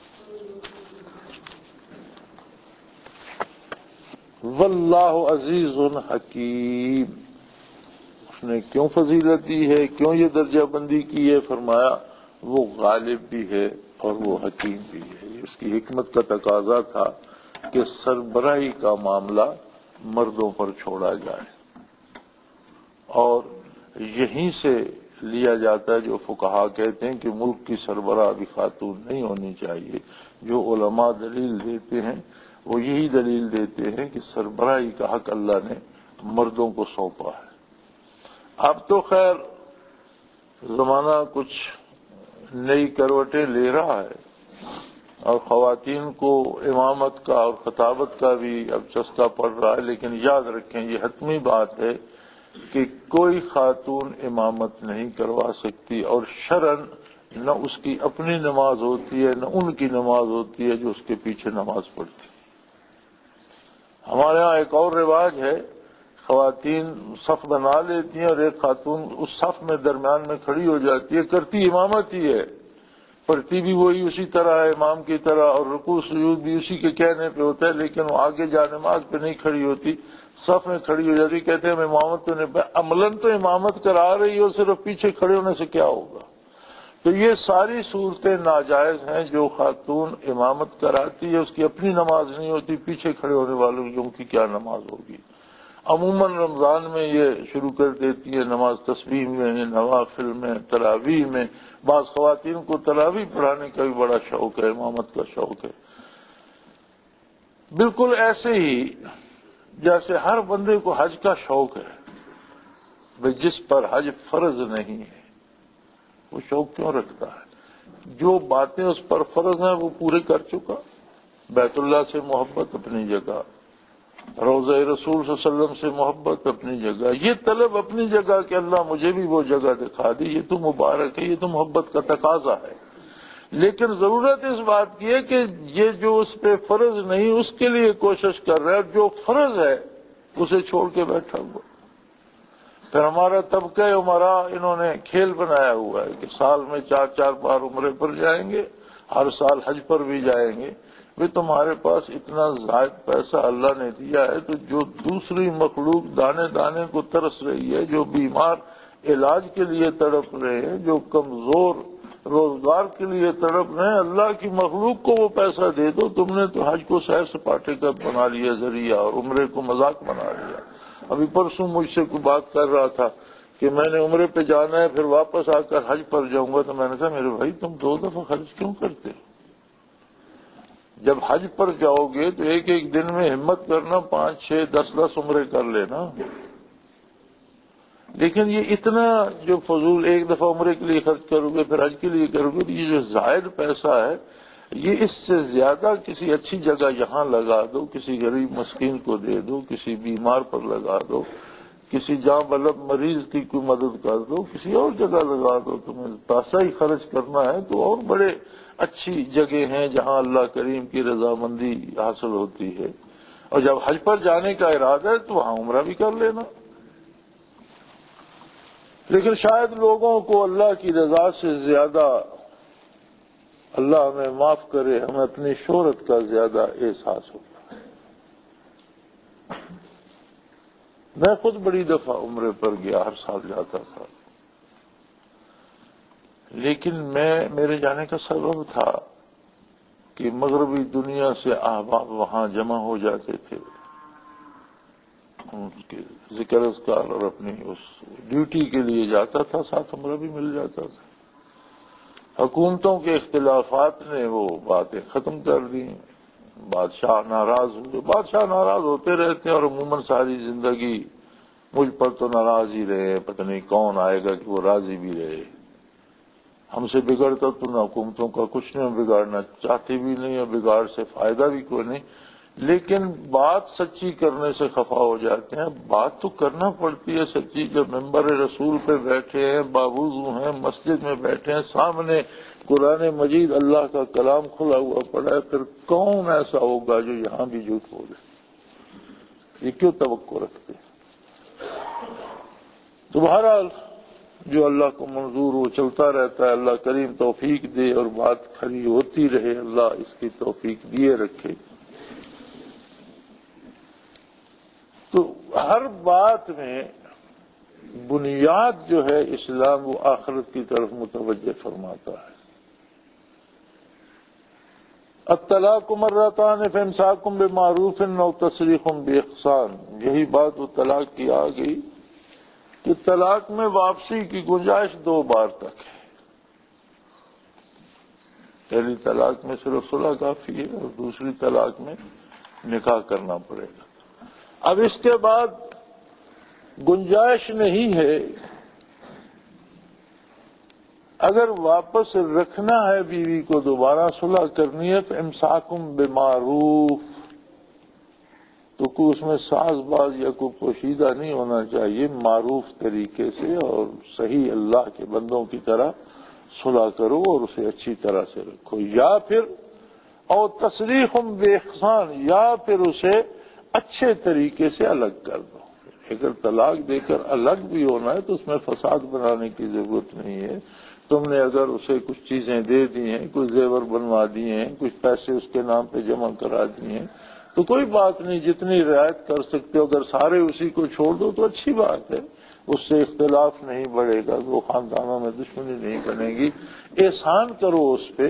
[SPEAKER 1] واللہ عزیز حکیم، اس نے کیوں فضیلت دی ہے، کیوں یہ درجہ بندی کی ہے؟ فرمایا وہ غالب بھی ہے اور وہ حکیم بھی ہے۔ اس کی حکمت کا تقاضا تھا کہ سربراہی کا معاملہ مردوں پر چھوڑا جائے، اور یہیں سے لیا جاتا ہے جو فقہا کہتے ہیں کہ ملک کی سربراہ بھی خاتون نہیں ہونی چاہیے۔ جو علماء دلیل دیتے ہیں وہ یہی دلیل دیتے ہیں کہ سربراہی کا حق اللہ نے مردوں کو سونپا ہے۔ اب تو خیر زمانہ کچھ نئی کروٹیں لے رہا ہے اور خواتین کو امامت کا اور خطابت کا بھی اب چسکا پڑ رہا ہے، لیکن یاد رکھیں یہ حتمی بات ہے کہ کوئی خاتون امامت نہیں کروا سکتی، اور شرعاً نہ اس کی اپنی نماز ہوتی ہے نہ ان کی نماز ہوتی ہے جو اس کے پیچھے نماز پڑھتی۔ ہمارے ہاں ایک اور رواج ہے، خواتین صف بنا لیتی ہیں اور ایک خاتون اس صف میں درمیان میں کھڑی ہو جاتی ہے، کرتی امامت ہی ہے، پڑھتی بھی وہی اسی طرح ہے امام کی طرح، اور رکوع سجود بھی اسی کے کہنے پہ ہوتا ہے، لیکن وہ آگے جا نماز پہ نہیں کھڑی ہوتی، صف میں کھڑی ہو جاتی، کہتے ہیں ہم امامت تو نہیں، عملاً تو امامت کرا رہی ہو، صرف پیچھے کھڑے ہونے سے کیا ہوگا؟ تو یہ ساری صورتیں ناجائز ہیں۔ جو خاتون امامت کراتی ہے اس کی اپنی نماز نہیں ہوتی، پیچھے کھڑے ہونے والوں کی ان کی کیا نماز ہوگی؟ عموماً رمضان میں یہ شروع کر دیتی ہے نماز تسبیح میں، نوافل میں، تراویح میں۔ بعض خواتین کو تراویح پڑھانے کا بھی بڑا شوق ہے، امامت کا شوق ہے۔ بالکل ایسے ہی جیسے ہر بندے کو حج کا شوق ہے، بھئی جس پر حج فرض نہیں ہے وہ شوق کیوں رکھتا ہے؟ جو باتیں اس پر فرض ہیں وہ پورے کر چکا، بیت اللہ سے محبت اپنی جگہ، روضہ رسول صلی اللہ علیہ وسلم سے محبت اپنی جگہ، یہ طلب اپنی جگہ کہ اللہ مجھے بھی وہ جگہ دکھا دی، یہ تو مبارک ہے، یہ تو محبت کا تقاضا ہے۔ لیکن ضرورت اس بات کی ہے کہ یہ جو اس پہ فرض نہیں اس کے لیے کوشش کر رہا ہے، جو فرض ہے اسے چھوڑ کے بیٹھا ہوا۔ پھر ہمارا طبقہ عمرا انہوں نے کھیل بنایا ہوا ہے کہ سال میں چار چار بار عمرے پر جائیں گے، ہر سال حج پر بھی جائیں گے۔ بھی تمہارے پاس اتنا زائد پیسہ اللہ نے دیا ہے تو جو دوسری مخلوق دانے دانے کو ترس رہی ہے، جو بیمار علاج کے لیے تڑپ رہے ہیں، جو کمزور روزگار کے لیے تڑپ رہے ہیں، اللہ کی مخلوق کو وہ پیسہ دے دو۔ تم نے تو حج کو سیر سپاٹے کا بنا لیا ذریعہ اور عمرے کو مذاق بنا لیا۔ ابھی پرسوں مجھ سے کوئی بات کر رہا تھا کہ میں نے عمرے پہ جانا ہے پھر واپس آ کر حج پر جاؤں گا، تو میں نے کہا میرے بھائی تم دو دفعہ حج کیوں کرتے ہو؟ جب حج پر جاؤ گے تو ایک ایک دن میں ہمت کرنا پانچ چھ دس دس عمرے کر لینا۔ لیکن یہ اتنا جو فضول ایک دفعہ عمرے کے لیے خرچ کرو گے پھر حج کے لیے کرو گے، تو یہ جو زائد پیسہ ہے یہ اس سے زیادہ کسی اچھی جگہ یہاں لگا دو، کسی غریب مسکین کو دے دو، کسی بیمار پر لگا دو، کسی جاں بلب مریض کی کوئی مدد کر دو، کسی اور جگہ لگا دو۔ تمہیں پیسہ ہی خرچ کرنا ہے تو اور بڑے اچھی جگہ ہیں جہاں اللہ کریم کی رضامندی حاصل ہوتی ہے، اور جب حج پر جانے کا ارادہ ہے تو وہاں عمرہ بھی کر لینا۔ لیکن شاید لوگوں کو اللہ کی رضا سے زیادہ، اللہ ہمیں معاف کرے، ہمیں اپنی شہرت کا زیادہ احساس ہوتا ہے۔ میں خود بڑی دفعہ عمرے پر گیا، ہر سال جاتا تھا، لیکن میں میرے جانے کا سبب تھا کہ مغربی دنیا سے احباب وہاں جمع ہو جاتے تھے، ان کے ذکر اذکار اور اپنی اس ڈیوٹی کے لیے جاتا تھا، ساتھ عمرہ بھی مل جاتا تھا۔ حکومتوں کے اختلافات نے وہ باتیں ختم کر دی، بادشاہ ناراض ہوئے، بادشاہ ناراض ہوتے رہتے ہیں اور عموماً ساری زندگی مجھ پر تو ناراض ہی رہے، پتہ نہیں کون آئے گا کہ وہ راضی بھی رہے۔ ہم سے بگڑتا تو نہ حکومتوں کا کچھ نہیں، بگاڑنا چاہتے بھی نہیں اور بگاڑ سے فائدہ بھی کوئی نہیں، لیکن بات سچی کرنے سے خفا ہو جاتے ہیں۔ بات تو کرنا پڑتی ہے سچی، جب ممبر رسول پہ بیٹھے ہیں، باوضو ہیں، مسجد میں بیٹھے ہیں، سامنے قرآن مجید اللہ کا کلام کھلا ہوا پڑا ہے، پھر کون ایسا ہوگا جو یہاں بھی جھوٹ بولے؟ یہ کیوں توقع رکھتے ہیں؟ تو بہرحال جو اللہ کو منظور وہ چلتا رہتا ہے، اللہ کریم توفیق دے اور بات کھری ہوتی رہے، اللہ اس کی توفیق دیے رکھے۔ تو ہر بات میں بنیاد جو ہے اسلام وہ آخرت کی طرف متوجہ فرماتا ہے۔ الطلاق مرتان فامساک بمعروف او تسریح باحسان، یہی بات وہ طلاق کی آ گئی کہ طلاق میں واپسی کی گنجائش دو بار تک ہے۔ پہلی طلاق میں صرف صلح کافی ہے اور دوسری طلاق میں نکاح کرنا پڑے گا۔ اب اس کے بعد گنجائش نہیں ہے، اگر واپس رکھنا ہے بیوی کو، دوبارہ صلح کرنی ہے، تو امساکم بمعروف، تو کوئی اس میں ساز باز یا کوئی پوشیدہ نہیں ہونا چاہیے، معروف طریقے سے اور صحیح اللہ کے بندوں کی طرح صلح کرو اور اسے اچھی طرح سے رکھو، یا پھر اور تسریح باحسان، یا پھر اسے اچھے طریقے سے الگ کر دو۔ اگر طلاق دے کر الگ بھی ہونا ہے تو اس میں فساد بنانے کی ضرورت نہیں ہے، تم نے اگر اسے کچھ چیزیں دے دی ہیں، کچھ زیور بنوا دیے ہیں، کچھ پیسے اس کے نام پہ جمع کرا دیے ہیں تو کوئی بات نہیں، جتنی رعایت کر سکتے ہو اگر سارے اسی کو چھوڑ دو تو اچھی بات ہے، اس سے اختلاف نہیں بڑھے گا، وہ خاندانوں میں دشمنی نہیں بنے گی، احسان کرو اس پہ۔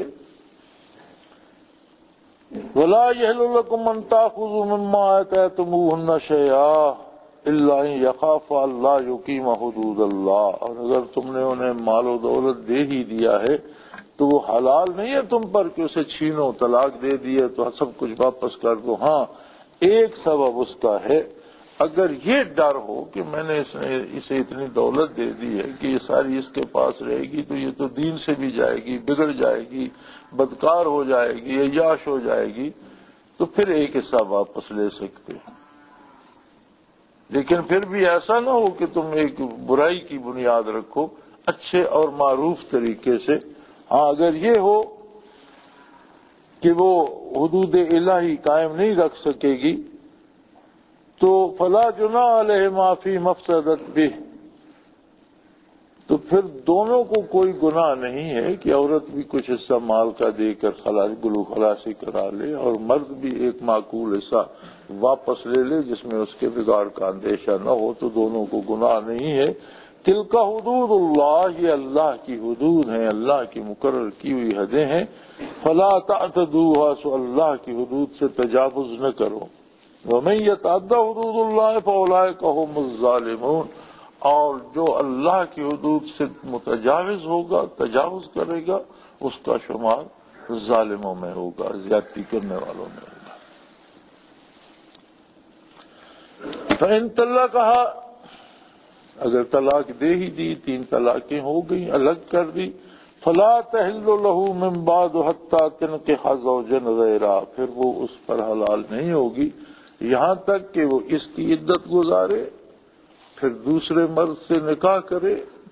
[SPEAKER 1] وَلَا يَحِلُّ لَكُمْ أَن تَأْخُذُوا مِمَّا آتَيْتُمُوهُنَّ شَيْئًا إِلَّا أَن يَخَافَا أَلَّا يُقِيمَا حُدُودَ اللَّهِ، اور اگر تم نے انہیں مال و دولت دے ہی دیا ہے تو وہ حلال نہیں ہے تم پر کہ اسے چھینو، طلاق دے دیے تو سب کچھ واپس کر دو۔ ہاں ایک سبب اس کا ہے، اگر یہ ڈر ہو کہ میں نے اس نے اسے اتنی دولت دے دی ہے کہ یہ ساری اس کے پاس رہے گی تو یہ تو دین سے بھی جائے گی، بگڑ جائے گی، بدکار ہو جائے گی، عیاش ہو جائے گی، تو پھر ایک حصہ واپس لے سکتے ہیں۔ لیکن پھر بھی ایسا نہ ہو کہ تم ایک برائی کی بنیاد رکھو، اچھے اور معروف طریقے سے۔ ہاں اگر یہ ہو کہ وہ حدود الہی قائم نہیں رکھ سکے گی تو فلا جناح علیہما فی مفتدت بہ، تو پھر دونوں کو کوئی گناہ نہیں ہے کہ عورت بھی کچھ حصہ مال کا دے کر گلو خلاصی کرا لے اور مرد بھی ایک معقول حصہ واپس لے لے جس میں اس کے بگاڑ کا اندیشہ نہ ہو، تو دونوں کو گناہ نہیں ہے۔ تلک حدود اللہ، یہ اللہ کی حدود ہیں، اللہ کی مقرر کی ہوئی حدیں ہیں، فلا تعتدوها، سو اللہ کی حدود سے تجاوز نہ کرو۔ ومن یتعد حدود اللہ فاولئک هم الظالمون، اور جو اللہ کی حدود سے متجاوز ہوگا، تجاوز کرے گا، اس کا شمار ظالموں میں ہوگا، زیادتی کرنے والوں میں ہوگا۔ فإن طلقها، اگر طلاق دے ہی دی، تین طلاقیں ہو گئی، الگ کر دی، فلا تحل له من بعد حتى تنكح زوجا غيره، پھر وہ اس پر حلال نہیں ہوگی یہاں تک کہ وہ اس کی عدت گزارے، پھر دوسرے مرد سے نکاح کرے۔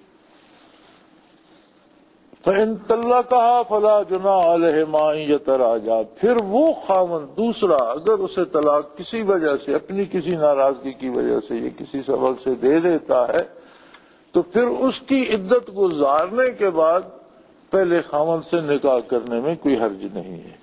[SPEAKER 1] فإن طلقها فلا جناح عليهما أن يتراجعا، پھر وہ خاوند دوسرا اگر اسے طلاق کسی وجہ سے، اپنی کسی ناراضگی کی وجہ سے یا کسی سبب سے دے دیتا ہے تو پھر اس کی عدت گزارنے کے بعد پہلے خاوند سے نکاح کرنے میں کوئی حرج نہیں ہے۔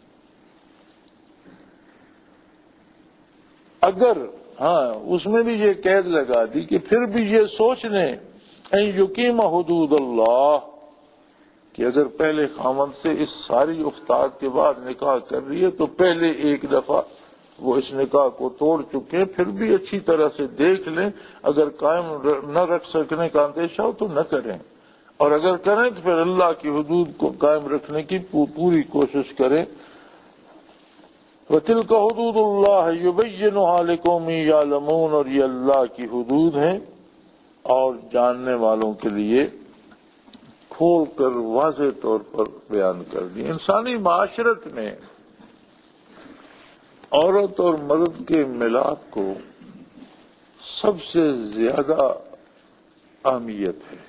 [SPEAKER 1] اگر ہاں اس میں بھی یہ قید لگا دی کہ پھر بھی یہ سوچ لیں ان یقیم حدود اللہ، کہ اگر پہلے خاوند سے اس ساری افتاد کے بعد نکاح کر رہی ہے تو پہلے ایک دفعہ وہ اس نکاح کو توڑ چکے ہیں، پھر بھی اچھی طرح سے دیکھ لیں، اگر قائم نہ رکھ سکنے کا اندیشہ ہو تو نہ کریں، اور اگر کریں تو پھر اللہ کی حدود کو قائم رکھنے کی پوری کوشش کریں۔ وَتِلْكَ حُدُودُ اللَّهِ يُبَيِّنُهَا لِقَوْمٍ يَعْلَمُونَ، اور یہ اللہ کی حدود ہیں اور جاننے والوں کے لیے کھول کر واضح طور پر بیان کر دی۔ انسانی معاشرت میں عورت اور مرد کے ملاپ کو سب سے زیادہ اہمیت ہے۔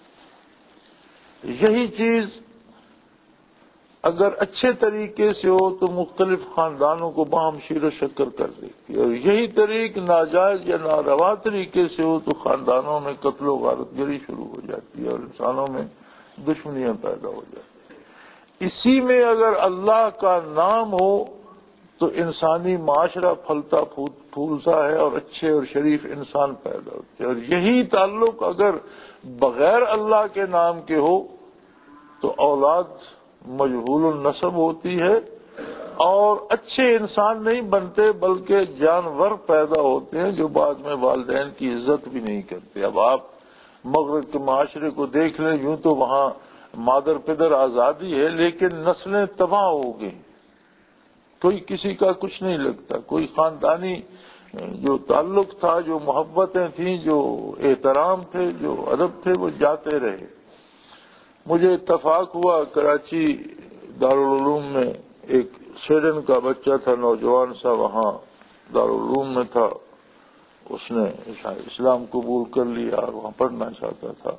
[SPEAKER 1] یہی چیز اگر اچھے طریقے سے ہو تو مختلف خاندانوں کو باہم شیر و شکر کر دیتی ہے، اور یہی طریق ناجائز یا ناروا طریقے سے ہو تو خاندانوں میں قتل و غارت گری شروع ہو جاتی ہے اور انسانوں میں دشمنیاں پیدا ہو جاتی ہیں۔ اسی میں اگر اللہ کا نام ہو تو انسانی معاشرہ پھلتا پھولتا ہے اور اچھے اور شریف انسان پیدا ہوتے ہیں، اور یہی تعلق اگر بغیر اللہ کے نام کے ہو تو اولاد مجہول النسب ہوتی ہے اور اچھے انسان نہیں بنتے بلکہ جانور پیدا ہوتے ہیں جو بعد میں والدین کی عزت بھی نہیں کرتے۔ اب آپ مغرب کے معاشرے کو دیکھ لیں، یوں تو وہاں مادر پدر آزادی ہے لیکن نسلیں تباہ ہو گئی، کوئی کسی کا کچھ نہیں لگتا، کوئی خاندانی جو تعلق تھا، جو محبتیں تھیں، جو احترام تھے، جو ادب تھے، وہ جاتے رہے۔ مجھے اتفاق ہوا کراچی دارالعلوم میں ایک سویڈن کا بچہ تھا، نوجوان سا، وہاں دارالعلوم میں تھا، اس نے اسلام قبول کر لیا اور وہاں پڑھنا چاہتا تھا۔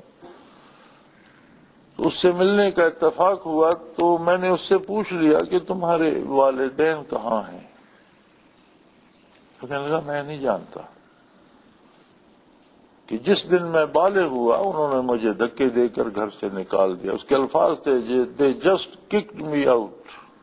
[SPEAKER 1] اس سے ملنے کا اتفاق ہوا تو میں نے اس سے پوچھ لیا کہ تمہارے والدین کہاں ہیں؟ تو کہنے لگا میں نہیں جانتا۔ کہ جس دن میں بالغ ہوا انہوں نے مجھے دھکے دے کر گھر سے نکال دیا. اس کے الفاظ تھے they just kicked me out.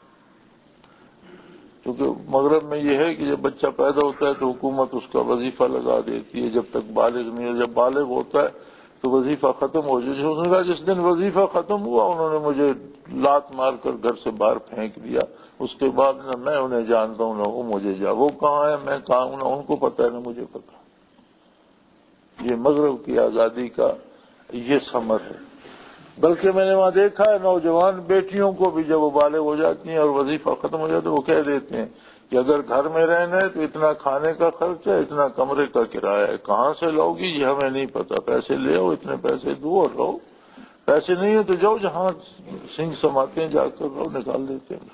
[SPEAKER 1] کیونکہ مغرب میں یہ ہے کہ جب بچہ پیدا ہوتا ہے تو حکومت اس کا وظیفہ لگا دیتی ہے جب تک بالغ نہیں ہے. جب بالغ ہوتا ہے تو وظیفہ ختم ہو جائے. اس نے کہا جس دن وظیفہ ختم ہوا انہوں نے مجھے لات مار کر گھر سے باہر پھینک دیا. اس کے بعد نہ میں انہیں جانتا ہوں نہ وہ مجھے جا. وہ کہاں ہے میں کہاں ہوں نہ ان کو پتہ ہے نہ مجھے پتہ. یہ مغرب کی آزادی کا یہ ثمر ہے. بلکہ میں نے وہاں دیکھا ہے نوجوان بیٹیوں کو بھی جب وہ بالغ ہو جاتی ہیں اور وظیفہ ختم ہو جاتا ہے وہ کہہ دیتے ہیں کہ اگر گھر میں رہنا ہے تو اتنا کھانے کا خرچ ہے اتنا کمرے کا کرایہ ہے. کہاں سے لاؤ گی یہ ہمیں نہیں پتا. پیسے لے آؤ اتنے پیسے دو اور رہو. پیسے نہیں ہے تو جاؤ جہاں سنگ سماتے ہیں جا کر رہو. نکال دیتے ہیں.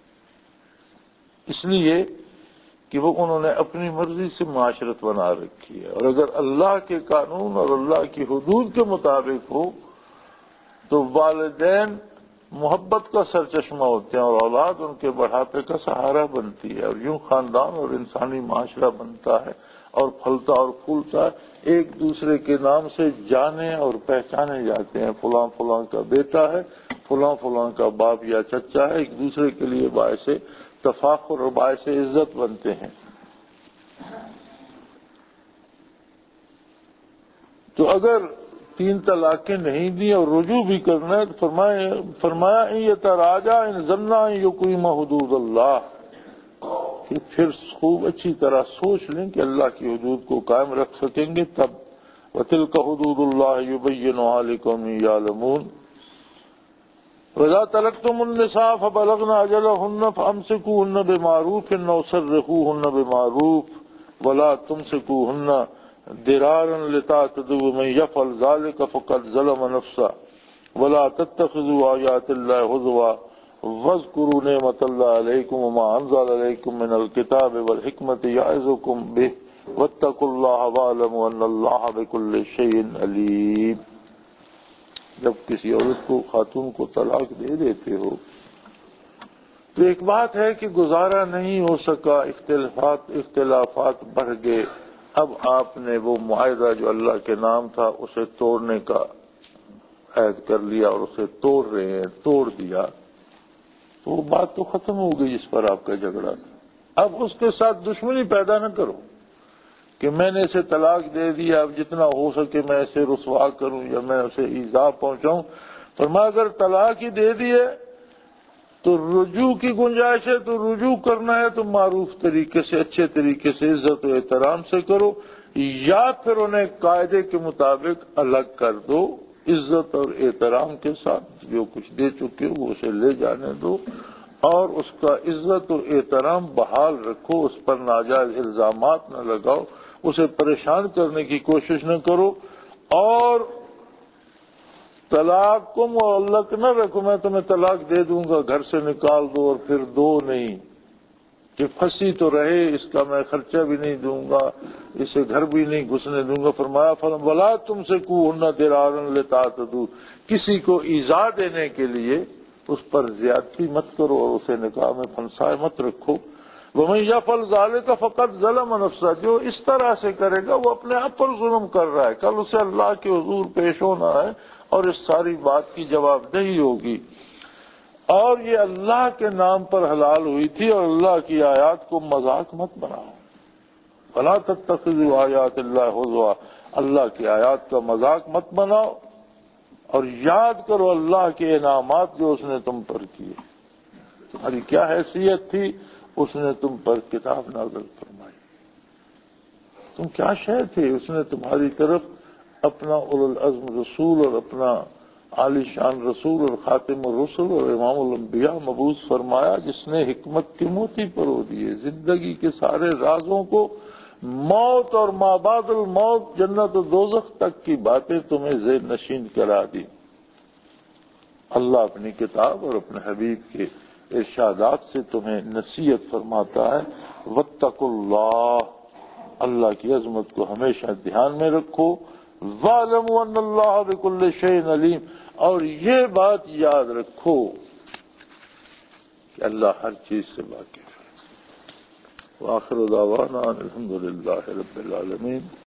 [SPEAKER 1] اس لیے کہ وہ انہوں نے اپنی مرضی سے معاشرت بنا رکھی ہے. اور اگر اللہ کے قانون اور اللہ کی حدود کے مطابق ہو تو والدین محبت کا سرچشمہ ہوتے ہیں اور اولاد ان کے بڑھاپے کا سہارا بنتی ہے. اور یوں خاندان اور انسانی معاشرہ بنتا ہے اور پھلتا اور پھولتا ہے. ایک دوسرے کے نام سے جانے اور پہچانے جاتے ہیں. فلاں فلاں کا بیٹا ہے, فلاں فلاں کا باپ یا چچا ہے. ایک دوسرے کے لیے باعث تفاخر اور باعث عزت بنتے ہیں. تو اگر تین طلاقیں نہیں دی اور رجوع بھی کرنا ہے تو فرمایا فرمایا ان یتراجع ان ظنا ان یقیم حدود اللہ, کہ پھر خوب اچھی طرح سوچ لیں کہ اللہ کی حدود کو قائم رکھ سکیں گے تب. وتلک حدود اللہ یبینھا لقوم یعلمون. وَإِذَا طَلَقْتُمُ النِّسَاءَ فَبَلَغْنَ أَجَلَهُنَّ فَأَمْسِكُوهُنَّ بِمَعْرُوفٍ أَوْ سَرِّحُوهُنَّ بِمَعْرُوفٍ وَلَا تُمْسِكُوهُنَّ ضِرَارًا لِتَعْتَدُوا وَمَن يَفْعَلْ ذَلِكَ فَقَدْ ظَلَمَ نَفْسَهُ وَلَا تَتَّخِذُوا آيَاتِ اللَّهِ هُزُوًا وَاذْكُرُوا نِعْمَةَ اللَّهِ عَلَيْكُمْ وَمَا أَنزَلَ عَلَيْكُم مِّنَ الْكِتَابِ وَالْحِكْمَةِ يَعِظُكُم بِهِ وَاتَّقُوا اللَّهَ وَاعْلَمُوا أَنَّ اللَّهَ بِكُلِّ شَيْءٍ عَلِيمٌ. جب کسی عورت کو خاتون کو طلاق دے دیتے ہو تو ایک بات ہے کہ گزارا نہیں ہو سکا, اختلافات اختلافات بڑھ گئے. اب آپ نے وہ معاہدہ جو اللہ کے نام تھا اسے توڑنے کا عہد کر لیا اور اسے توڑ رہے ہیں, توڑ دیا تو وہ بات تو ختم ہو گئی جس پر آپ کا جھگڑا تھا. اب اس کے ساتھ دشمنی پیدا نہ کرو کہ میں نے اسے طلاق دے دیا اب جتنا ہو سکے میں اسے رسوا کروں یا میں اسے ایذا پہنچاؤں. فرمایا اگر طلاق ہی دے دیے تو رجوع کی گنجائش ہے تو رجوع کرنا ہے تو معروف طریقے سے اچھے طریقے سے عزت و احترام سے کرو, یا پھر انہیں قاعدے کے مطابق الگ کر دو عزت اور احترام کے ساتھ. جو کچھ دے چکے وہ اسے لے جانے دو اور اس کا عزت و احترام بحال رکھو. اس پر ناجائز الزامات نہ لگاؤ, اسے پریشان کرنے کی کوشش نہ کرو. اور طلاق کو معلق نہ رکھو میں تمہیں طلاق دے دوں گا گھر سے نکال دو اور پھر دو نہیں, کہ پھنسی تو رہے, اس کا میں خرچہ بھی نہیں دوں گا, اسے گھر بھی نہیں گھسنے دوں گا. فرمایا وَلَا تُمْسِكُوهُنَّ ضِرَارًا لِتَعْتَدُوا, کسی کو ایذا دینے کے لیے اس پر زیادتی مت کرو اور اسے نکاح میں پھنسائے مت رکھو. وَمَن يَفْعَلْ ذَلِكَ فَقَدْ ظَلَمَ نَفْسَهُ, جو اس طرح سے کرے گا وہ اپنے آپ پر ظلم کر رہا ہے. کل اسے اللہ کے حضور پیش ہونا ہے اور اس ساری بات کی جواب دہی ہوگی. اور یہ اللہ کے نام پر حلال ہوئی تھی اور اللہ کی آیات کو مذاق مت بناؤ. فَلَا تَتَّخِذُوا آيَاتِ اللَّهِ هُزُوًا, اللہ کی آیات کا مذاق مت بناؤ اور یاد کرو اللہ کے انعامات جو اس نے تم پر کیے. تمہاری کیا حیثیت تھی, اس نے تم پر کتاب نازل فرمائی. تم کیا شے تھے, اس نے تمہاری طرف اپنا اولو العزم رسول اور اپنا عالی شان رسول اور خاتم الرسل اور امام الانبیاء مبعوث فرمایا, جس نے حکمت کے موتی پرو دیے, زندگی کے سارے رازوں کو, موت اور ما بعد الموت, جنت و دوزخ تک کی باتیں تمہیں ذہن نشین کرا دی. اللہ اپنی کتاب اور اپنے حبیب کے ارشادات سے تمہیں نصیحت فرماتا ہے. واتقوا اللہ, اللہ کی عظمت کو ہمیشہ دھیان میں رکھو. وَاعْلَمُوا أَنَّ اللَّهَ بِكُلِّ شَيْءٍ عَلِيمٌ, اور یہ بات یاد رکھو کہ اللہ ہر چیز سے واقف ہے. وآخر دعوانا الحمد للہ رب العالمین.